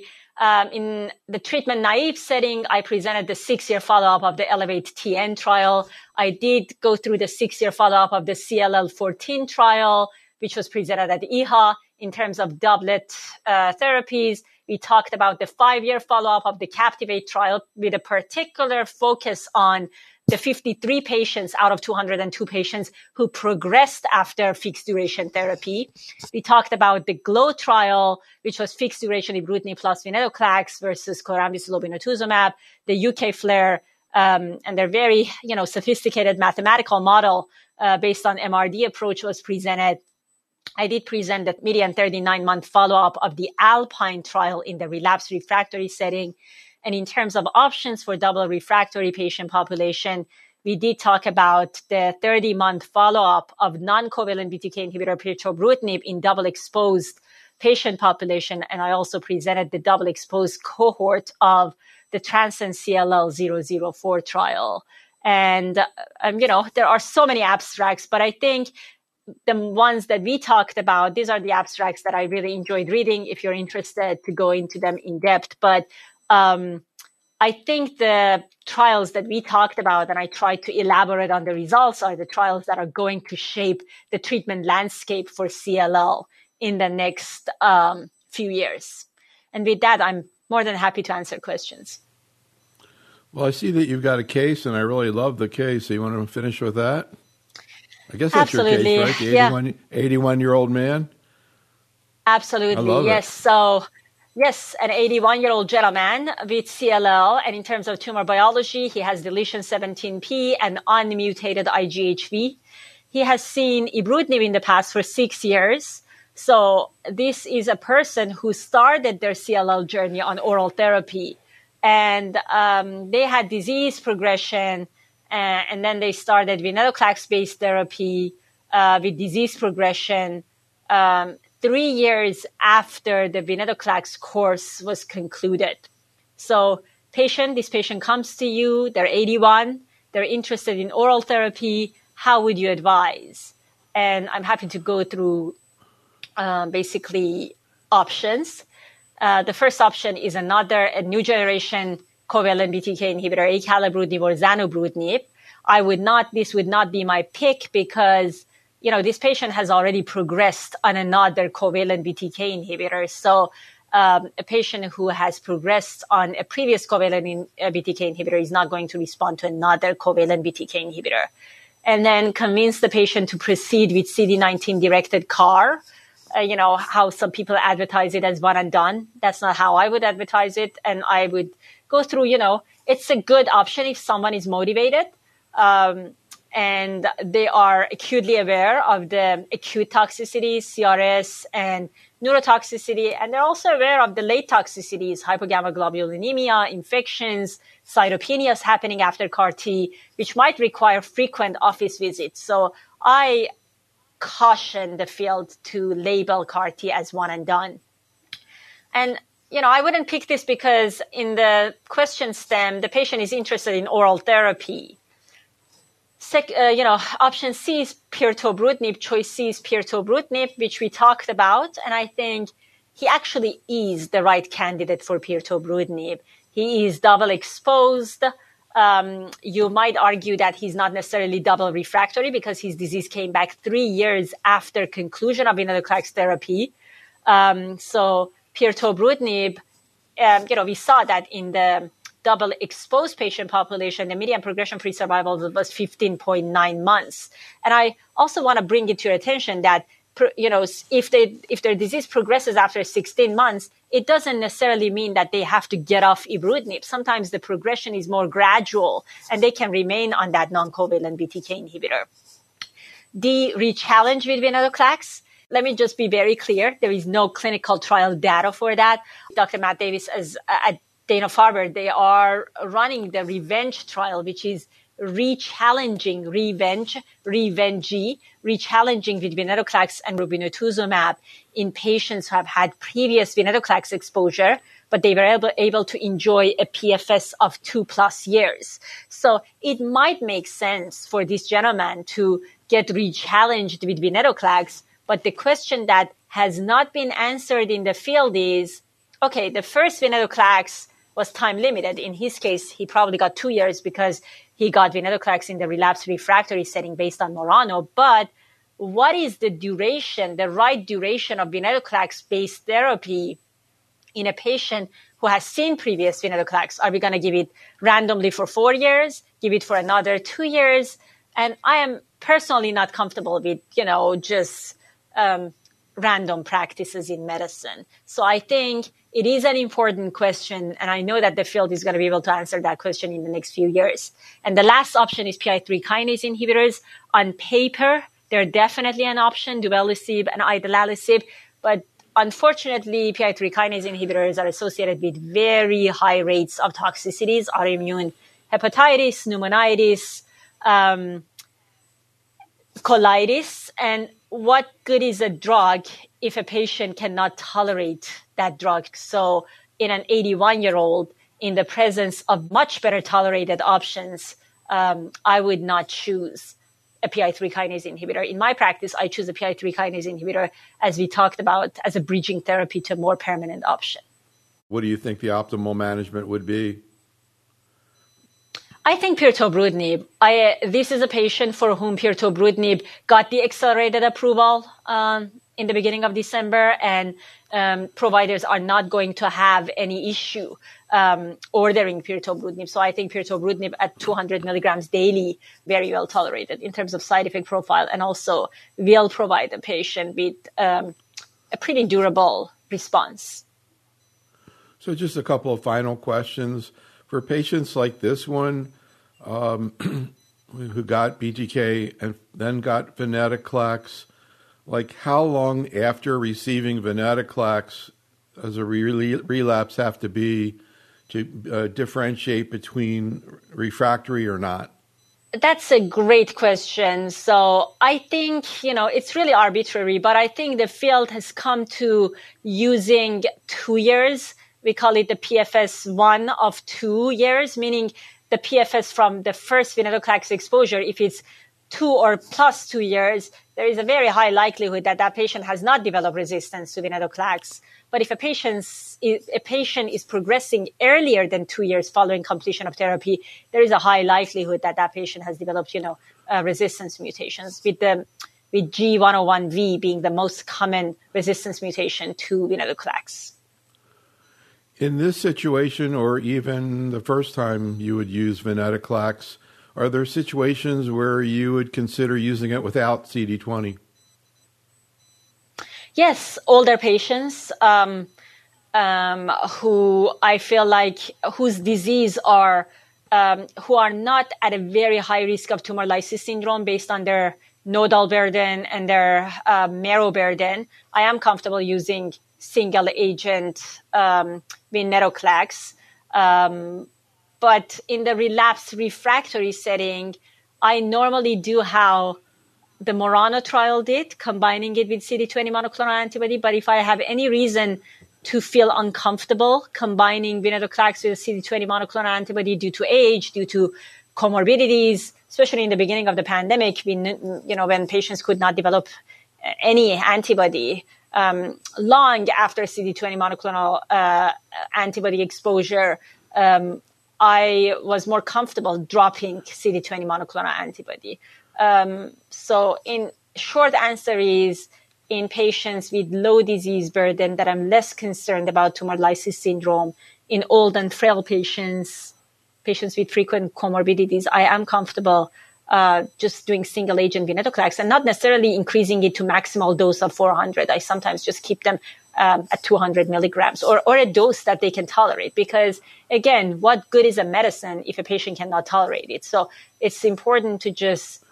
in the treatment naive setting, I presented the 6-year follow-up of the Elevate-TN trial. I did go through the 6-year follow-up of the CLL14 trial, which was presented at EHA. In terms of doublet therapies, we talked about the 5-year follow-up of the Captivate trial with a particular focus on the 53 patients out of 202 patients who progressed after fixed duration therapy. We talked about the GLOW trial, which was fixed duration ibrutinib plus venetoclax versus chlorambucil obinutuzumab, the UK FLAIR, and their very sophisticated mathematical model based on MRD approach was presented. I did present the median 39-month follow-up of the ALPINE trial in the relapsed refractory setting. And in terms of options for double refractory patient population, we did talk about the 30-month follow-up of non-covalent BTK inhibitor pirtobrutinib in double exposed patient population. And I also presented the double exposed cohort of the Transcend CLL 004 trial. And, there are so many abstracts, but I think the ones that we talked about, these are the abstracts that I really enjoyed reading, if you're interested to go into them in depth. But I think the trials that we talked about, and I tried to elaborate on the results, are the trials that are going to shape the treatment landscape for CLL in the next few years. And with that, I'm more than happy to answer questions. Well, I see that you've got a case, and I really love the case. So you want to finish with that? I guess that's Absolutely. Your case, right? The 81-year-old man? Absolutely, yes. So, yes, an 81-year-old gentleman with CLL. And in terms of tumor biology, he has deletion 17p and unmutated IGHV. He has seen ibrutinib in the past for 6 years. So this is a person who started their CLL journey on oral therapy. And they had disease progression, and then they started venetoclax-based therapy with disease progression 3 years after the venetoclax course was concluded. So this patient comes to you, they're 81, they're interested in oral therapy. How would you advise? And I'm happy to go through basically options. The first option is a new generation covalent BTK inhibitor, acalabrutinib or zanubrutinib. This would not be my pick because, this patient has already progressed on another covalent BTK inhibitor. So a patient who has progressed on a previous covalent BTK inhibitor is not going to respond to another covalent BTK inhibitor. And then convince the patient to proceed with CD19-directed CAR. How some people advertise it as one and done. That's not how I would advertise it. And I would go through, it's a good option if someone is motivated and they are acutely aware of the acute toxicities, CRS and neurotoxicity. And they're also aware of the late toxicities, hypogammaglobulinemia, infections, cytopenias happening after CAR T, which might require frequent office visits. So I caution the field to label CAR T as one and done. And, I wouldn't pick this because in the question stem, the patient is interested in oral therapy. Option C is pirtobrutinib, choice C is pirtobrutinib, which we talked about. And I think he actually is the right candidate for pirtobrutinib. He is double exposed. You might argue that he's not necessarily double refractory because his disease came back 3 years after conclusion of venetoclax therapy. So pirtobrutinib, we saw that in the double exposed patient population, the median progression-free survival was 15.9 months. And I also want to bring it to your attention that, if their disease progresses after 16 months, it doesn't necessarily mean that they have to get off ibrutinib. Sometimes the progression is more gradual and they can remain on that non-covalent BTK inhibitor. D, re-challenge with venetoclax. Let me just be very clear. There is no clinical trial data for that. Dr. Matt Davis at Dana-Farber, they are running the REVENGE trial, which is re-challenging re-challenging with venetoclax and obinutuzumab in patients who have had previous venetoclax exposure, but they were able to enjoy a PFS of 2+ years. So it might make sense for this gentleman to get re-challenged with venetoclax, but the question that has not been answered in the field is, okay, the first venetoclax was time limited. In his case, he probably got 2 years because he got venetoclax in the relapsed refractory setting based on Murano. But what is the duration, the right duration of venetoclax-based therapy in a patient who has seen previous venetoclax? Are we going to give it randomly for 4 years, give it for another 2 years? And I am personally not comfortable with, just random practices in medicine. So I think it is an important question, and I know that the field is going to be able to answer that question in the next few years. And the last option is PI3 kinase inhibitors. On paper, they're definitely an option, duvelisib and idelalisib, but unfortunately, PI3 kinase inhibitors are associated with very high rates of toxicities, autoimmune hepatitis, pneumonitis, colitis. And what good is a drug if a patient cannot tolerate that drug? So in an 81-year-old, in the presence of much better tolerated options, I would not choose a PI3 kinase inhibitor. In my practice, I choose a PI3 kinase inhibitor, as we talked about, as a bridging therapy to a more permanent option. What do you think the optimal management would be? I think pirtobrutinib. This is a patient for whom pirtobrutinib got the accelerated approval in the beginning of December, and providers are not going to have any issue ordering pirtobrutinib. So I think pirtobrutinib at 200 milligrams daily, very well tolerated in terms of side effect profile, and also will provide the patient with a pretty durable response. So just a couple of final questions. For patients like this one, who got BTK and then got venetoclax, like how long after receiving venetoclax does a relapse have to be to differentiate between refractory or not? That's a great question. So I think, it's really arbitrary, but I think the field has come to using 2 years. We call it the PFS1 of 2 years, meaning the PFS from the first venetoclax exposure. If it's 2 or plus 2 years, there is a very high likelihood that that patient has not developed resistance to venetoclax. But if a patient is progressing earlier than 2 years following completion of therapy, there is a high likelihood that that patient has developed, resistance mutations. With the with G101V being the most common resistance mutation to venetoclax. In this situation, or even the first time you would use venetoclax, are there situations where you would consider using it without CD20? Yes, older patients who I feel like whose disease are who are not at a very high risk of tumor lysis syndrome based on their nodal burden and their marrow burden. I am comfortable using single agent venetoclax. But in the relapse refractory setting, I normally do how the Murano trial did, combining it with CD20 monoclonal antibody. But if I have any reason to feel uncomfortable combining venetoclax with a CD20 monoclonal antibody due to age, due to comorbidities, especially in the beginning of the pandemic, when patients could not develop any antibody, long after CD20 monoclonal antibody exposure, I was more comfortable dropping CD20 monoclonal antibody. So in short answer is, in patients with low disease burden that I'm less concerned about tumor lysis syndrome, in old and frail patients with frequent comorbidities, I am comfortable just doing single agent venetoclax and not necessarily increasing it to maximal dose of 400. I sometimes just keep them at 200 milligrams or a dose that they can tolerate, because again, what good is a medicine if a patient cannot tolerate it? So it's important to just,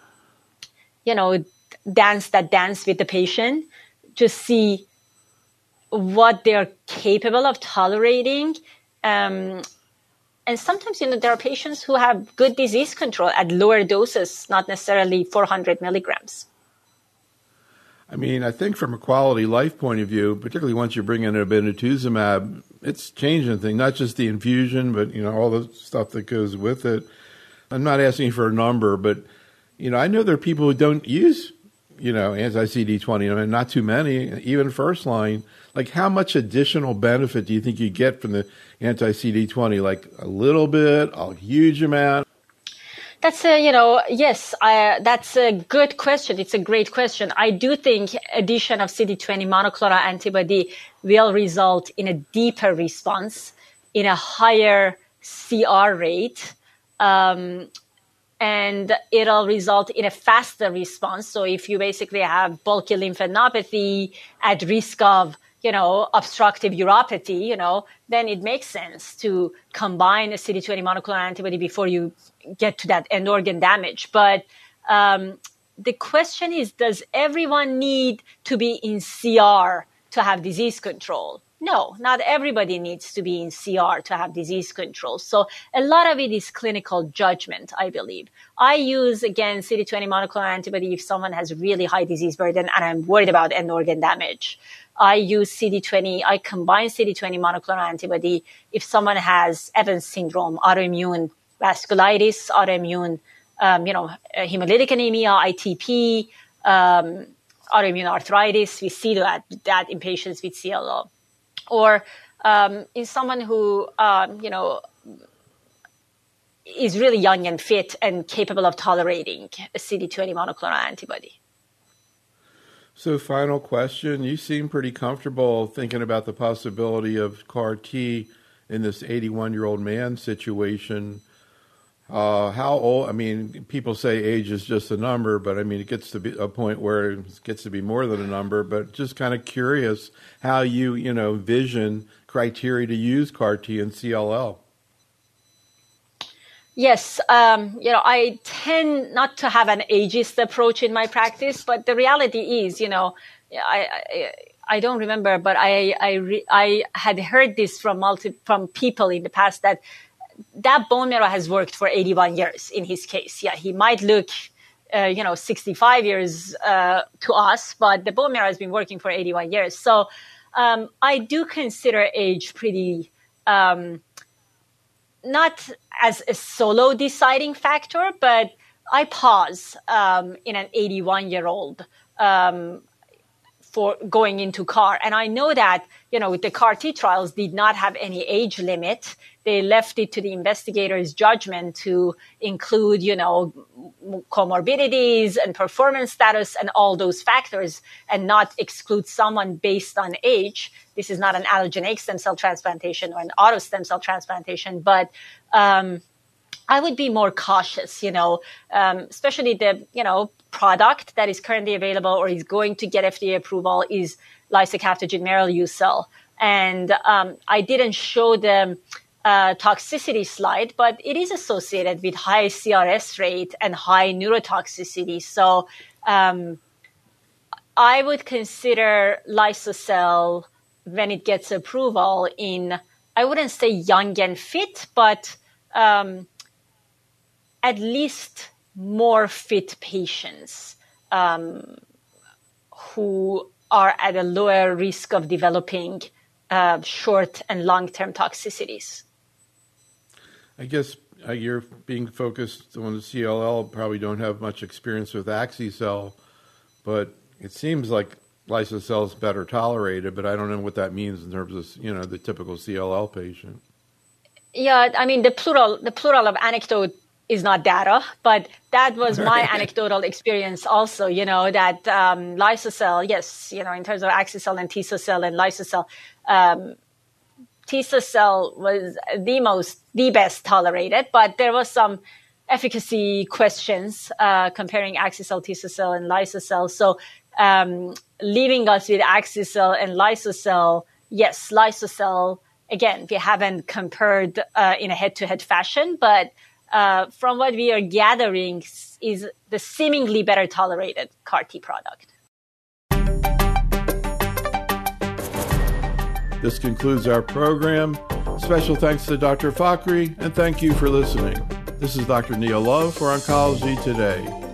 dance that dance with the patient, just see what they're capable of tolerating. And sometimes, there are patients who have good disease control at lower doses, not necessarily 400 milligrams. I mean, I think from a quality life point of view, particularly once you bring in obinutuzumab, it's changing things, not just the infusion, but, all the stuff that goes with it. I'm not asking for a number, but, I know there are people who don't use, anti-CD20, not too many, even first line. Like, how much additional benefit do you think you get from the anti-CD20? Like a little bit, a huge amount? That's that's a good question. It's a great question. I do think addition of CD20 monoclonal antibody will result in a deeper response, in a higher CR rate, and it'll result in a faster response. So if you basically have bulky lymphadenopathy at risk of obstructive uropathy, then it makes sense to combine a CD20 monoclonal antibody before you get to that end organ damage. But the question is, does everyone need to be in CR to have disease control? No, not everybody needs to be in CR to have disease control. So a lot of it is clinical judgment, I believe. I use, again, CD20 monoclonal antibody if someone has really high disease burden and I'm worried about end organ damage. I use CD20, I combine CD20 monoclonal antibody if someone has Evans syndrome, autoimmune vasculitis, autoimmune, hemolytic anemia, ITP, autoimmune arthritis. We see that in patients with CLL. Or in someone who, is really young and fit and capable of tolerating a CD20 monoclonal antibody. So final question, you seem pretty comfortable thinking about the possibility of CAR T in this 81-year-old man situation. How old? I mean, people say age is just a number, but I mean, it gets to be a point where it gets to be more than a number, but just kind of curious how you, vision criteria to use CAR T in CLL. Yes. I tend not to have an ageist approach in my practice, but the reality is, I don't remember, but I had heard this from people in the past that bone marrow has worked for 81 years in his case. Yeah, he might look, 65 years to us, but the bone marrow has been working for 81 years. So I do consider age pretty, not as a solo deciding factor, but I pause in an 81-year-old for going into CAR. And I know that, with the CAR T trials did not have any age limit. They left it to the investigator's judgment to include, comorbidities and performance status and all those factors and not exclude someone based on age. This is not an allogeneic stem cell transplantation or an auto stem cell transplantation, but I would be more cautious, especially the, product that is currently available or is going to get FDA approval is lisocabtagene maraleucel. And I didn't show the toxicity slide, but it is associated with high CRS rate and high neurotoxicity. So I would consider liso-cel when it gets approval in, I wouldn't say young and fit, but at least more fit patients who are at a lower risk of developing short and long-term toxicities. I guess you're being focused on the CLL, probably don't have much experience with axi-cel, but it seems like liso-cel is better tolerated, but I don't know what that means in terms of, the typical CLL patient. Yeah, I mean, the plural of anecdote is not data, but that was my anecdotal experience also, that liso-cel, yes, in terms of axi-cel and tiso-cel and liso-cel, tiso-cel was the best tolerated, but there was some efficacy questions comparing axi-cel, tiso-cel, and liso-cel. So leaving us with axi-cel and liso-cel, yes, liso-cel, again, we haven't compared in a head-to-head fashion, but from what we are gathering is the seemingly better tolerated CAR T product. This concludes our program. Special thanks to Dr. Fakhri, and thank you for listening. This is Dr. Neil Love for Oncology Today.